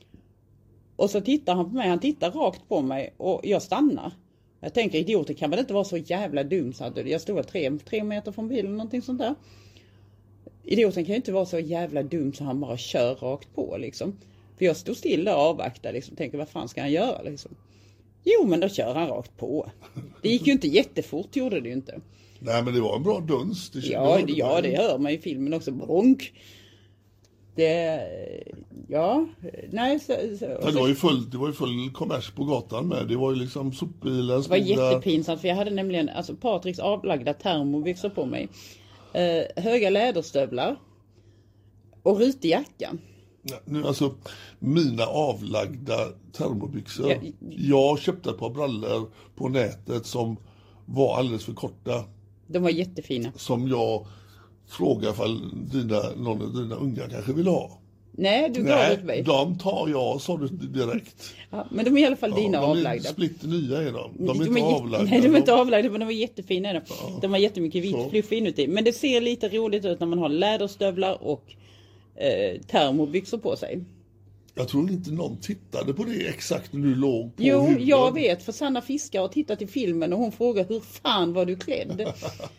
Och så tittar han på mig, han tittar rakt på mig och jag stannar. Jag tänker, idioten kan väl inte vara så jävla dum, så att jag stod tre, tre meter från bilen, någonting sånt där. Idioten kan ju inte vara så jävla dum så han bara kör rakt på liksom. För jag stod still där och avvaktade liksom, tänker vad fan ska han göra liksom. Jo, men då kör han rakt på. Det gick ju inte jättefort, gjorde det ju inte. Nej, men det var en bra duns. Det ja, det, ja, det hör man i filmen också. Bronk. Det, ja, nej. Så, så, ja, det var ju full, det var ju full kommers på gatan med. Det var ju liksom sopbilen. Det var jättepinsamt, för jag hade nämligen alltså Patriks avlagda termobyxor på mig. Eh, höga läderstövlar. Och rutig jacka. Ja, nu alltså, mina avlagda termobyxor. Ja, jag köpte ett par brallor på nätet som var alldeles för korta. De var jättefina. Som jag frågar ifall dina, någon av dina unga kanske vill ha. Nej, du gav ut mig. De tar jag, sa du direkt. Ja, men de är i alla fall ja, dina de avlagda. De är splitter nya är de. De, de är inte inte avlagda. Nej, de är inte avlagda, men de var jättefina. De, ja. de har jättemycket vitt fluff inuti. Men det ser lite roligt ut när man har läderstövlar och eh, termobyxor på sig. Jag tror inte någon tittade på det exakt när du låg på Jo, huden. Jag vet. För Sanna Fiskar har tittat i filmen och hon frågar hur fan var du klädd?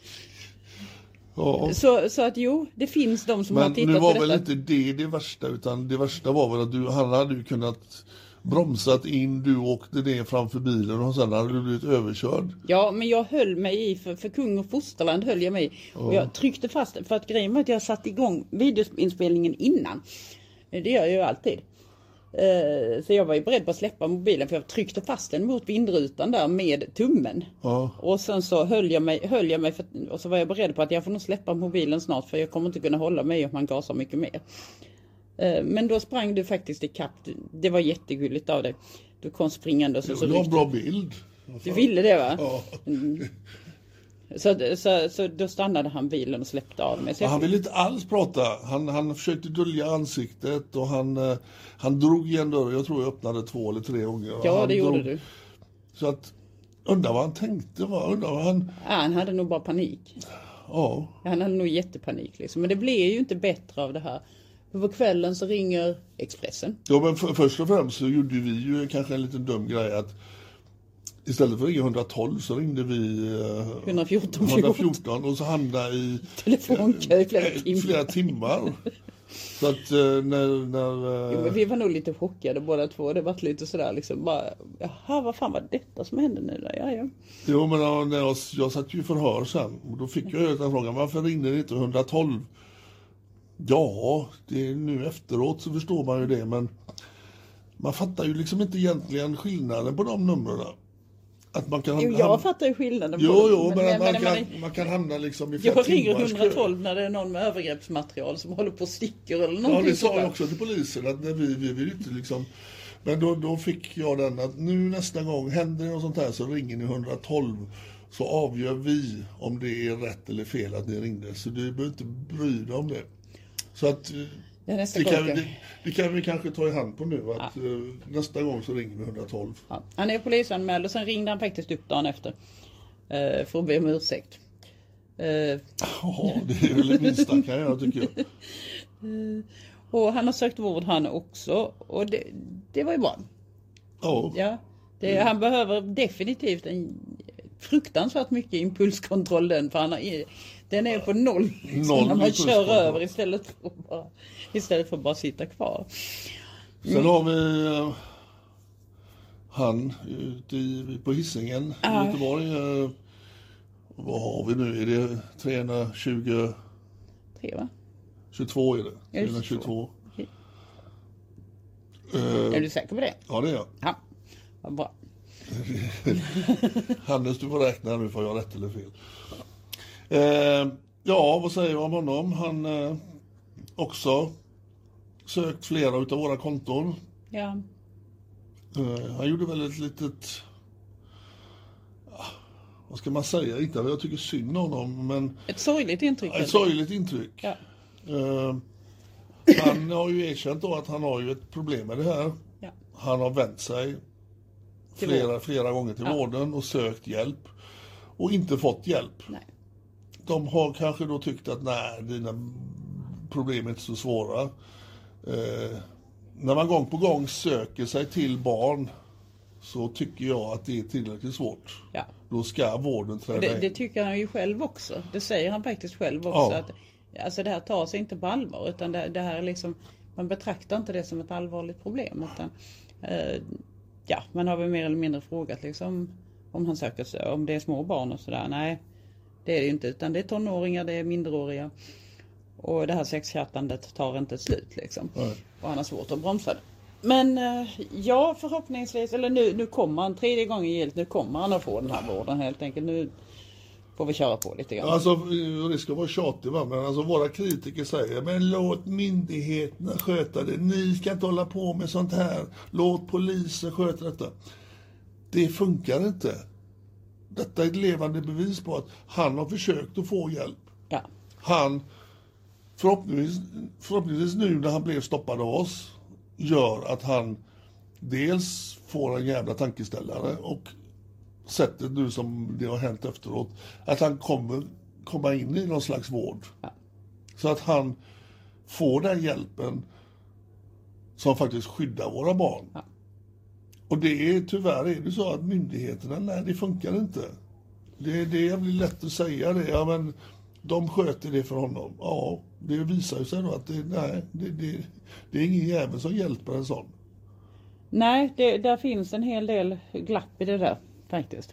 Ja. Så, så att jo, det finns de som men har tittat på detta. Men det nu var väl inte det det värsta, utan det värsta var väl att du, han hade ju kunnat bromsat in, du åkte ner framför bilen och sen hade du blivit överkörd. Ja, men jag höll mig i, för, för kung och fosterland höll jag mig. Ja. Och jag tryckte fast, för att grejen var att jag satt igång videoinspelningen innan. Det gör jag ju alltid. Eh, så jag var ju beredd på att släppa mobilen, för jag tryckte fast den mot vindrutan där med tummen. Ja. Och sen så höll jag mig, höll jag mig för, och så var jag beredd på att jag får nog släppa mobilen snart, för jag kommer inte kunna hålla mig om man gasar mycket mer. Eh, men då sprang du faktiskt i kapp. Det var jättegulligt av dig. Du kom springande och så, Det så var en bra bild. du ville det, va? Ja. Mm. Så, så, så då stannade han bilen och släppte av mig. Så jag... Han ville inte alls prata. Han, han försökte dölja ansiktet och han, eh, han drog igen dörren. Jag tror jag öppnade två eller tre gånger. Ja, han det gjorde drog... du. Så att, undrar vad han tänkte. Va? Undrar vad han... Ja, han hade nog bara panik. Ja. Han hade nog jättepanik liksom. Men det blev ju inte bättre av det här. För på kvällen så ringer Expressen. Ja, men för, först och främst så gjorde vi ju kanske en liten dum grej att istället för att ringa ett ett två så ringde vi eh, ett ett fyra ett ett fyra och så hamnade i telefonkö i flera eh, timmar. flera timmar. Så att eh, när... när eh... Jo, men vi var nog lite chockade båda två. Det var lite sådär liksom bara, jaha, vad fan var detta som hände nu då? Ja, ja. Jo, men när jag, jag satt ju i förhör sen och då fick jag höra den frågan, varför ringde det inte ett ett två? Ja, det är nu efteråt så förstår man ju det, men man fattar ju liksom inte egentligen skillnaden på de numren. Att man kan Jo, jag ham- fattar ju skillnaden. Jo, på jo, men, men, men man, men, kan, men, man kan hamna liksom i flera jag ringer timmars ett ett två när det är någon med övergreppsmaterial som håller på och sticker eller någonting. Ja, det sa jag sådär. också till polisen att när vi, vi vill inte liksom... Men då, då fick jag den att nu nästa gång händer det något sånt här så ringer ni ett ett två så avgör vi om det är rätt eller fel att ni ringde. Så du behöver inte bry dig om det. Så att Ja, nästa det, gång kan, kan- det, det kan vi kanske ta i hand på nu. Att, eh, nästa gång så ringer vi ett ett två. Ja, han är polisanmäld och sen ringde han faktiskt upp dagen efter. Eh, för att be om ursäkt. Eh, Ja, det är väl det minsta kan jag göra tycker jag. och han har sökt vård han också. Och det, det var ju bra. Ja, Ja, det, han behöver definitivt en fruktansvärt mycket impulskontroll den. För han har, den är på noll. Liksom, Noll när man kör impulskontroll. över istället för att bara, istället för att bara sitta kvar. sen har vi eh, han ute i, på Hisingen i Göteborg. Eh, vad har vi nu? Är det trehundratjugo... Tre, va? tjugotvå är det. Är det trehundratjugotvå. Okej. Eh, Är du säker på det? ja, det är jag. Ja, vad bra. Hannes, du får räkna nu får jag rätt eller fel. Eh, ja, vad säger jag om honom? Han eh, också sökt flera utav våra konton. Ja. Eh, han gjorde väl ett litet... ah, vad ska man säga? Inte att jag tycker synd om honom, men... Ett sorgligt intryck. Ett sorgligt intryck. Ja. Eh, han har ju erkänt då att han har ju ett problem med det här. Ja. Han har vänt sig Till flera, vård. flera gånger till Ja. vården och sökt hjälp. Och inte fått hjälp. Nej. De har kanske då tyckt att nej, dina problem är inte så svåra. Eh, när man gång på gång söker sig till barn så tycker jag att det är tillräckligt svårt. Ja. Då ska vården träda Och det, in. det tycker han ju själv också. Det säger han faktiskt själv också. Ja. Att, alltså det här tar sig inte på allvar. Utan det, det här är liksom, man betraktar inte det som ett allvarligt problem. Utan, eh, ja, man har väl mer eller mindre frågat liksom, om han söker sig, om det är små barn och sådär. Nej, det är det ju inte. Utan det är tonåringar, det är minderåriga. Och det här sexchattandet tar inte ett slut liksom. Nej. Och han har svårt att bromsa det. Men eh, ja, förhoppningsvis, eller nu, nu kommer han tredje gången gillt, nu kommer han att få den här vården helt enkelt. Nu får vi köra på lite grann. Alltså, det ska vara tjatigt va, men alltså våra kritiker säger men låt myndigheterna sköta det. Ni ska inte hålla på med sånt här. Låt polisen sköta detta. Det funkar inte. Detta är ett levande bevis på att han har försökt att få hjälp. Ja. Han, förhoppningsvis, förhoppningsvis nu när han blev stoppad av oss, gör att han dels får en jävla tankeställare och sättet nu som det har hänt efteråt, att han kommer komma in i någon slags vård. Ja. Så att han får den hjälpen som faktiskt skyddar våra barn. Ja. Och det är tyvärr är det så att myndigheterna, nej det funkar inte. Det, det blir lätt att säga det, ja men de sköter det för honom. Ja, det visar sig då att det, nej, det, det, det är ingen jävel som hjälper en sån. Nej, det, där finns en hel del glapp i det där faktiskt.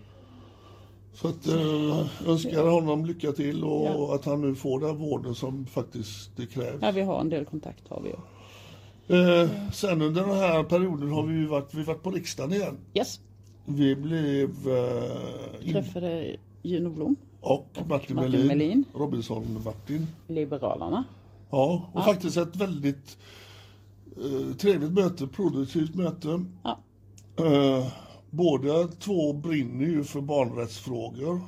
Så att eh, önskar honom lycka till och Ja. att han nu får den vården som faktiskt det krävs. Ja, vi har en del kontakt har vi ju. Eh, sen under den här perioden har vi ju varit, vi varit på riksdagen igen. Yes. Vi blev... Eh, Träffade Juno Blom. Och Martin, Martin Melin. Melin. Robinson-Martin. Liberalerna. Ja, och ja. faktiskt ett väldigt eh, trevligt möte, produktivt möte. Ja. Eh, båda två brinner ju för barnrättsfrågor.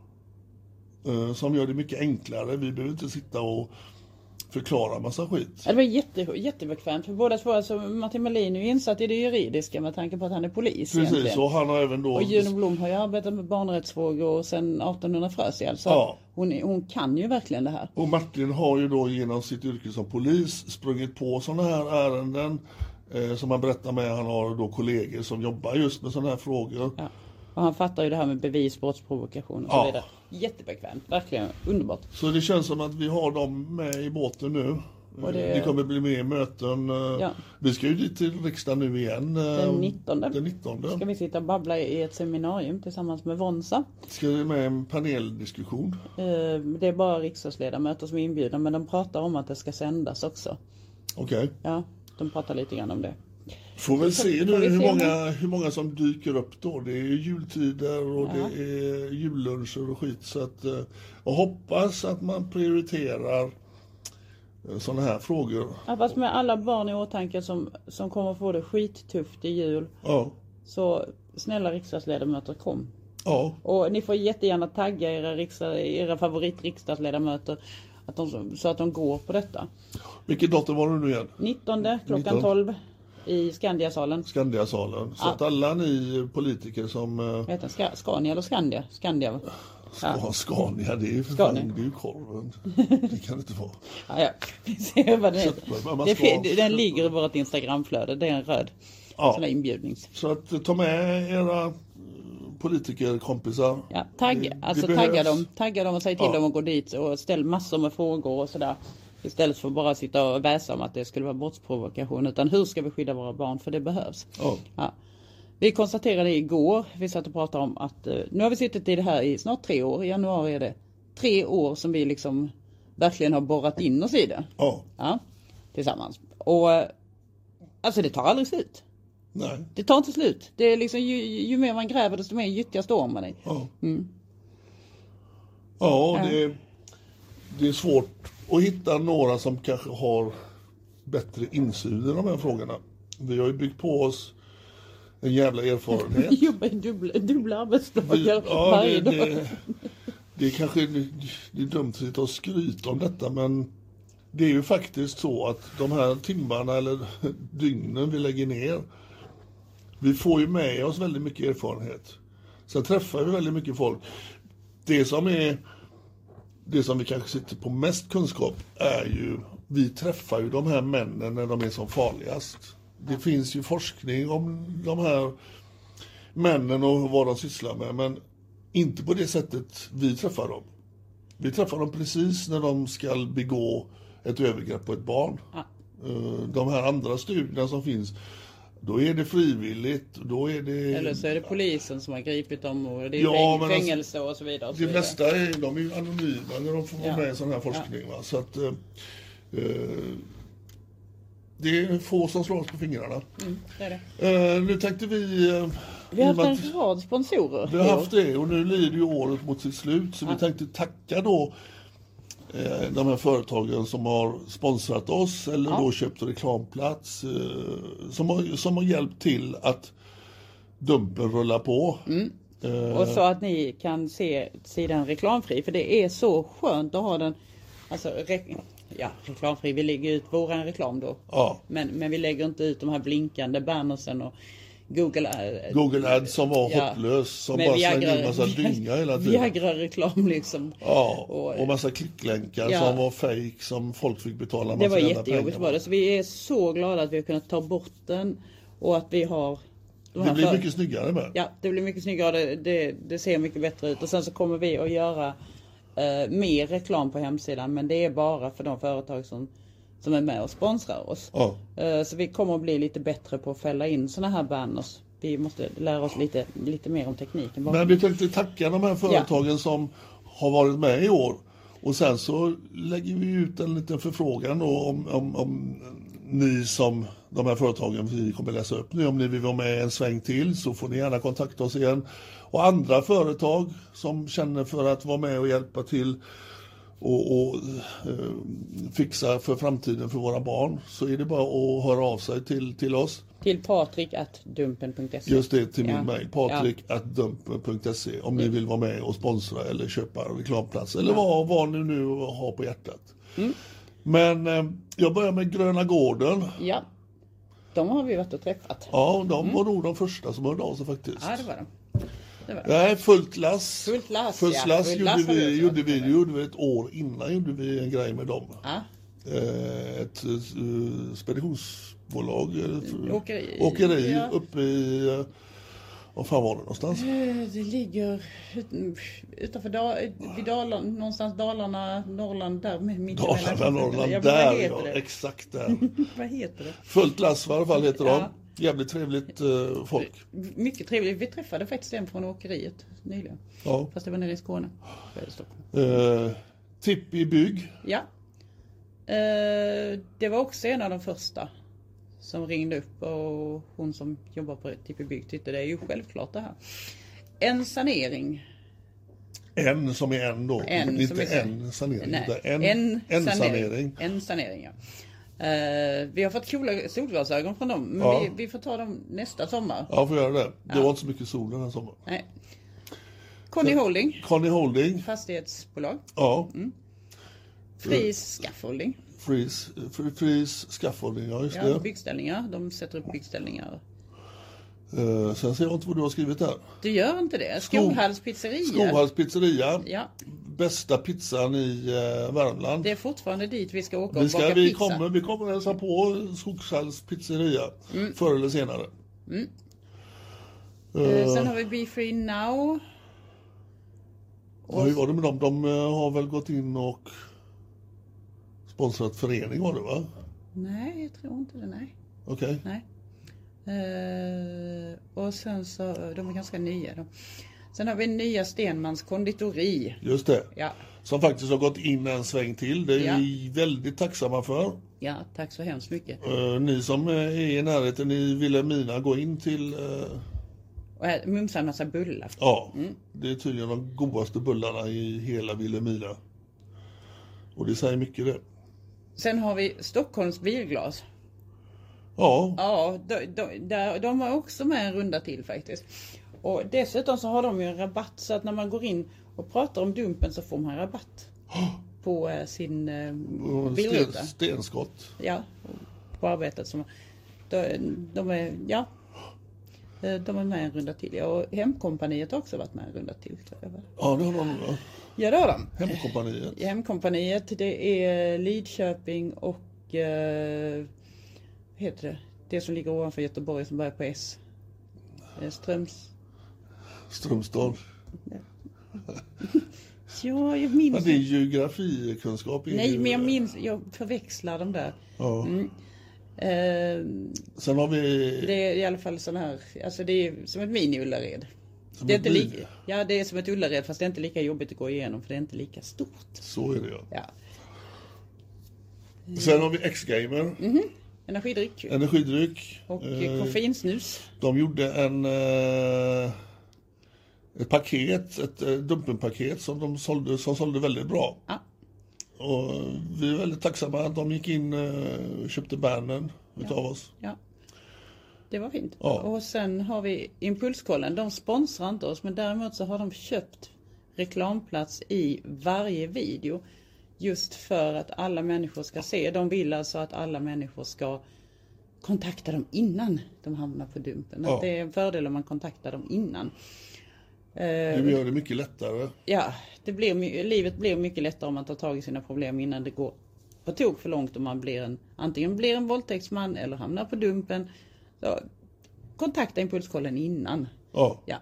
Eh, som gör det mycket enklare. Vi behöver inte sitta och förklara massa skit. Ja, det var jätte, jättebekvämt för båda två. Alltså Martin Melin är ju insatt i det juridiska med tanke på att han är polis. Precis, egentligen. och han har även då... Och Juno Blom har ju arbetat med barnrättsfrågor sedan artonhundra frösjäl. Så ja. hon, hon kan ju verkligen det här. Och Martin har ju då genom sitt yrke som polis sprungit på sådana här ärenden. Eh, som han berättar med, han har då kollegor som jobbar just med sådana här frågor. Ja. Och han fattar ju det här med bevis, brottsprovokation och så ja. vidare. Jättebekvämt, verkligen underbart. Så det känns som att vi har dem med i båten nu. Och det... det kommer bli mer möten. Ja. Vi ska ju dit till riksdagen nu igen. Den nittonde. Den nittonde. Ska vi sitta och babbla i ett seminarium tillsammans med Vonsa. Ska vi med en paneldiskussion? Det är bara riksdagsledamöter som är inbjudna, men de pratar om att det ska sändas också. Okej. Okay. Ja, de pratar lite grann om det. Får väl se nu vi hur se många, hur många som dyker upp då. Det är jultider och ja. det är julluncher och skit. Så att, och hoppas att man prioriterar sådana här frågor. Ja, fast med alla barn i åtanke som, som kommer få det skittufft i jul. Ja. Så snälla riksdagsledamöter, kom. Ja. Och ni får jättegärna tagga era, riksdag, era favoritriksdagsledamöter att de, så att de går på detta. Vilket datum var det nu igen? nittonde klockan tolv i Skandiasalen. Skandiasalen. Så ja. att alla ni politiker som... Heter Ska, Scania eller Skandia? Skandia. Ja. Scania, det är ju för fan, det är ju korven. Det kan det inte vara. Ja, ja. Vi ser vad det är. Det, den ligger i vårt Instagramflöde. Det är en röd ja. sån inbjudnings. Så att ta med era politikerkompisar. Ja, tagg, det, alltså det tagga dem, tagga dem och säg till ja. dem att gå dit och ställ massor med frågor och sådär. Istället för bara sitta och väsa om att det skulle vara brottsprovokation. Utan hur ska vi skydda våra barn? För det behövs. Ja. Ja. Vi konstaterade igår, vi satt och pratade om att nu har vi suttit i det här i snart tre år. I januari är det tre år som vi liksom verkligen har borrat in oss i det. Ja. Ja, tillsammans. Och alltså det tar aldrig slut. Nej. Det tar inte slut. Det är liksom ju, ju mer man gräver desto mer gyttja står man i. Ja. Mm. Ja, det är, det är svårt att hitta några som kanske har bättre insyn i de här frågorna. Vi har ju byggt på oss en jävla erfarenhet. Vi jobbar i dubbla, dubbla arbetsdagar ja, varje det, dag. Det, det är kanske det, det är dumt att sitta och skryta om detta, men det är ju faktiskt så att de här timmarna eller dygnen vi lägger ner, vi får ju med oss väldigt mycket erfarenhet. Sen träffar vi väldigt mycket folk. Det som är det som vi kanske sitter på mest kunskap är ju, vi träffar ju de här männen när de är som farligast. Det finns ju forskning om de här männen och vad de sysslar med, men inte på det sättet vi träffar dem. Vi träffar dem precis när de ska begå ett övergrepp på ett barn. Ja. De här andra studierna som finns, då är det frivilligt. Då är det... Eller så är det polisen som har gripit dem och det är ja, fäng- fängelse och så vidare. Och så det vidare. mesta är, de är ju anonyma när de får vara ja. med i sån här forskning. Ja. Va? Så att, eh, det är få som slår oss på fingrarna. Mm, det är det. Eh, nu tänkte vi... Eh, vi har haft en rad sponsorer. Vi har haft det och nu lider ju året mot sitt slut. Så ja. vi tänkte tacka då eh, de här företagen som har sponsrat oss eller ja. då köpt reklamplats. Eh, som, har, som har hjälpt till att Dumpen rullar på. Mm. Eh, och så att ni kan se sidan reklamfri. För det är så skönt att ha den... Alltså, re- ja, reklamfri. Vi lägger ut våran reklam då. Ja. Men, men vi lägger inte ut de här blinkande bannersen och Google Ads. Google Ads som var ja. hopplös. Som men bara Viagra, slängde in massa dynga hela tiden. Viagra-reklam liksom. Ja, och, och massa klicklänkar ja. som var fake som folk fick betala massa det var jättejobbigt var det. Så vi är så glada att vi har kunnat ta bort den. Och att vi har... De det blir för... mycket snyggare med. Ja, det blir mycket snyggare. Det, det, det ser mycket bättre ut. Och sen så kommer vi att göra eh, mer reklam på hemsidan. Men det är bara för de företag som, som är med och sponsrar oss. Ja. Eh, så vi kommer att bli lite bättre på att fälla in såna här banners. Vi måste lära oss lite, lite mer om tekniken. Men vi tänkte tacka de här företagen ja. som har varit med i år. Och sen så lägger vi ut en liten förfrågan då om, om, om ni som de här företagen vi kommer läsa upp nu, om ni vill vara med en sväng till så får ni gärna kontakta oss igen. Och andra företag som känner för att vara med och hjälpa till och, och eh, fixa för framtiden för våra barn, så är det bara att höra av sig till, till oss. Till patrik at dumpen punkt se. Just det, till min ja. mail. patrik at dumpen punkt se om mm. ni vill vara med och sponsra eller köpa reklamplats. Eller ja. vad, vad ni nu har på hjärtat. Mm. Men eh, jag börjar med Gröna Gården. Ja, de har vi varit och träffat. Ja, de mm. var nog de första som hörde av sig faktiskt. Ja, det var de. Det var de. Nej, fullt lass. Fullt lass, fullt ja. lass fullt gjorde, lass vi, vi gjorde, vi, gjorde vi ett år innan gjorde vi en grej med dem. Ja. Eh, ett uh, speditionsbolag, eller, åkeri, åkeri ja. uppe i... Uh, Var fan var det någonstans? Det ligger utanför da, vid Dalarna, någonstans Dalarna, Norrland där. Mitt Dalarna, Norrland, ja, där ja, det? exakt där. Vad heter det? Fullt lass i alla fall heter ja. de. Jävligt trevligt uh, folk. Mycket trevligt. Vi träffade faktiskt en från åkeriet nyligen. Ja. Fast det var nere i Skåne. Uh, Tippi Bygg. Ja. Uh, det var också en av de första som ringde upp, och hon som jobbar på Tippi Bygg tyckte det är ju självklart det här. En sanering. En som är en då. En inte som är en sanering. Nej, en, en, en sanering. sanering. En sanering, ja. Uh, vi har fått coola solglasögon från dem, men ja. vi, vi får ta dem nästa sommar. Ja, får göra det. Det ja. var inte så mycket sol den här sommaren. Nej. Conny Holding. Conny Holding. Fastighetsbolag. Ja. Mm. Fris Scaffolding. Fris, Fris Scaffolding, ja just ja, det. byggställningar. De sätter upp byggställningar. Uh, sen ser jag inte vad du har skrivit där. Du gör inte det? Skoghals pizzeria. Skoghals pizzeria. Ja. Bästa pizzan i uh, Värmland. Det är fortfarande dit vi ska åka och vi ska, baka vi pizza. Kommer, vi kommer hälsa på Skoghals pizzeria. Mm. Förr eller senare. Mm. Uh, sen har vi Be Free Now. Och hur var det med dem? De uh, har väl gått in och sponsrat förening var det va? Nej, jag tror inte det, nej. Okej. Okay. Nej. Uh, och sen så, de är ganska nya då. Sen har vi nya Stenmans konditori. Just det. Ja. Som faktiskt har gått in en sväng till. Det är ja. vi väldigt tacksamma för. Ja, tack så hemskt mycket. Uh, ni som är i närheten i Vilhelmina, gå in till... Uh... Och här mumsar en massa bullar. Ja, mm. det är tydligen de godaste bullarna i hela Vilhelmina. Och det säger mycket det. Sen har vi Stockholms bilglas. Ja. Ja, de, de, de, de var också med en runda till faktiskt. Och dessutom så har de ju en rabatt, så att när man går in och pratar om Dumpen så får man rabatt på eh, sin eh, bilruta. Sten, stenskott. Ja, på arbetet. Som, de, de är, ja, de är med en runda till. Ja, och Hemkompaniet har också varit med en runda till. Tror jag. Ja, det har de. Ja. Ja, det har de. Hemkompaniet. Hemkompaniet, det är Lidköping och eh, vad heter det? Det som ligger ovanför Göteborg som börjar på S. Ströms... Strömstad. Ja. ja, jag minns... Men det är geografikunskap. Är Nej, men jag minns... Jag förväxlar dem där. Ja. Mm. Uh, Sen har vi... Det är i alla fall sån här... Alltså det är som ett mini-Ullared. Det är inte lika, ja, det är som ett Ullared, fast det är inte lika jobbigt att gå igenom, för det är inte lika stort. Så är det, ja. Ja. Sen har vi X-Gamer. Mm-hmm. Energidryck. Energidryck. Och eh, koffeinsnus. De gjorde en... Eh, ett paket, ett eh, dumpenpaket som de sålde, som sålde väldigt bra. Ja. Och vi är väldigt tacksamma att de gick in och eh, köpte bärnen ja. utav oss. Ja. Det var fint. Ja. Och sen har vi Impulskollen. De sponsrar inte oss, men däremot så har de köpt reklamplats i varje video. Just för att alla människor ska se. De vill alltså att alla människor ska kontakta dem innan de hamnar på Dumpen. Ja. Att det är en fördel om man kontaktar dem innan. Det gör det mycket lättare. Ja, det blir, livet blir mycket lättare om man tar tag i sina problem innan det går på tok för långt. Om man blir en, antingen blir en våldtäktsman eller hamnar på Dumpen. Så kontakta Impulskollen innan. Ja. Ja.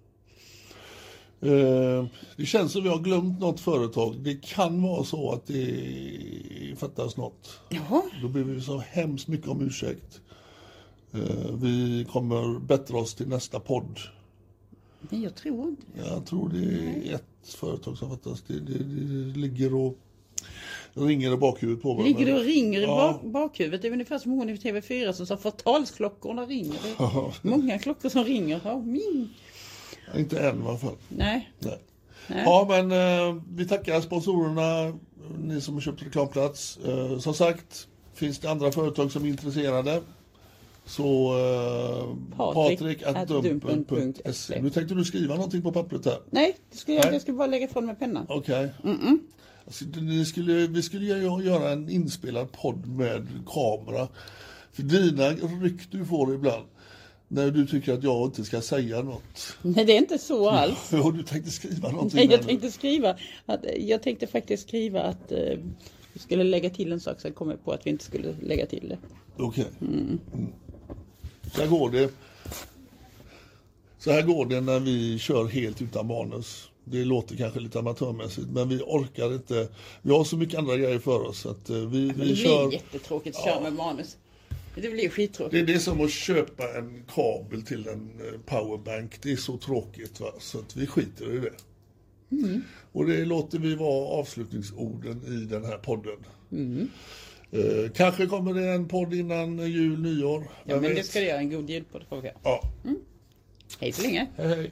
Eh, det känns som vi har glömt något företag. Det kan vara så att det fattas något. Jaha. Då ber vi så hemskt mycket om ursäkt. Eh, vi kommer bättra oss till nästa podd. Nej, jag tror inte. Jag tror det är Nej. ett företag som fattas. Det, det, det ligger och ringer i bakhuvudet på mig. Ligger du och ringer i bak, bakhuvudet? Det är ungefär som hon i T V fyra som sa förtalsklockorna ringer. Det är många klockor som ringer. Ja, min. Inte än i alla fall. Nej. Nej. Nej. Ja, men eh, vi tackar sponsorerna, ni som har köpt reklamplats. Eh, som sagt, finns det andra företag som är intresserade, så eh, Patrik at dumpen punkt se. Nu tänkte du skriva någonting på pappret här. Nej, det skulle jag, jag skulle bara lägga ifrån med pennan. Okej. Okay. Alltså, ni skulle, vi skulle göra en inspelad podd med kamera. För dina ryck du får ibland när du tycker att jag inte ska säga något. Nej, det är inte så alls. Ja, du tänkte skriva någonting. Nej, jag tänkte skriva att, jag tänkte faktiskt skriva att eh, vi skulle lägga till en sak, så jag kom på att vi inte skulle lägga till det. Okej. Okay. Mm. Mm. Så här går det. Så här går det när vi kör helt utan manus. Det låter kanske lite amatörmässigt, men vi orkar inte. Vi har så mycket andra grejer för oss att vi, vi det blir kör. Jättetråkigt att ja. köra med manus. Det blir skittråkigt. Det är det som att köpa en kabel till en powerbank. Det är så tråkigt, va? Så att vi skiter i det. Mm. Och det låter vi vara avslutningsorden i den här podden. Mm. Eh, kanske kommer det en podd innan jul, nyår. Ja, men vet. Det ska det göra, en god julpodd. Ja. Mm. Hej så länge. Hej, hej.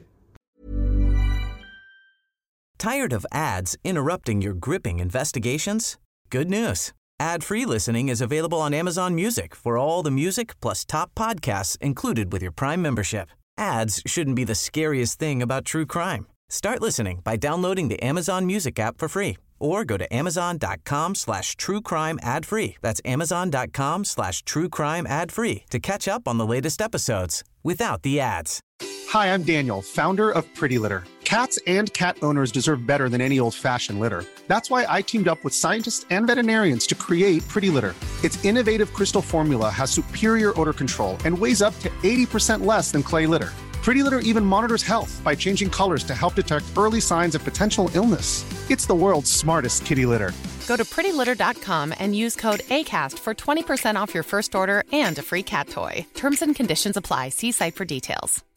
Tired of ads interrupting your gripping investigations? Good news. Ad-free listening is available on Amazon Music for all the music plus top podcasts included with your Prime membership. Ads shouldn't be the scariest thing about true crime. Start listening by downloading the Amazon Music app for free or go to amazon.com slash true crime ad free. That's amazon.com slash true crime ad free to catch up on the latest episodes without the ads. Hi, I'm Daniel, founder of Pretty Litter. Cats and cat owners deserve better than any old-fashioned litter. That's why I teamed up with scientists and veterinarians to create Pretty Litter. Its innovative crystal formula has superior odor control and weighs up to eighty percent less than clay litter. Pretty Litter even monitors health by changing colors to help detect early signs of potential illness. It's the world's smartest kitty litter. Go to pretty litter dot com and use code ACAST for twenty percent off your first order and a free cat toy. Terms and conditions apply. See site for details.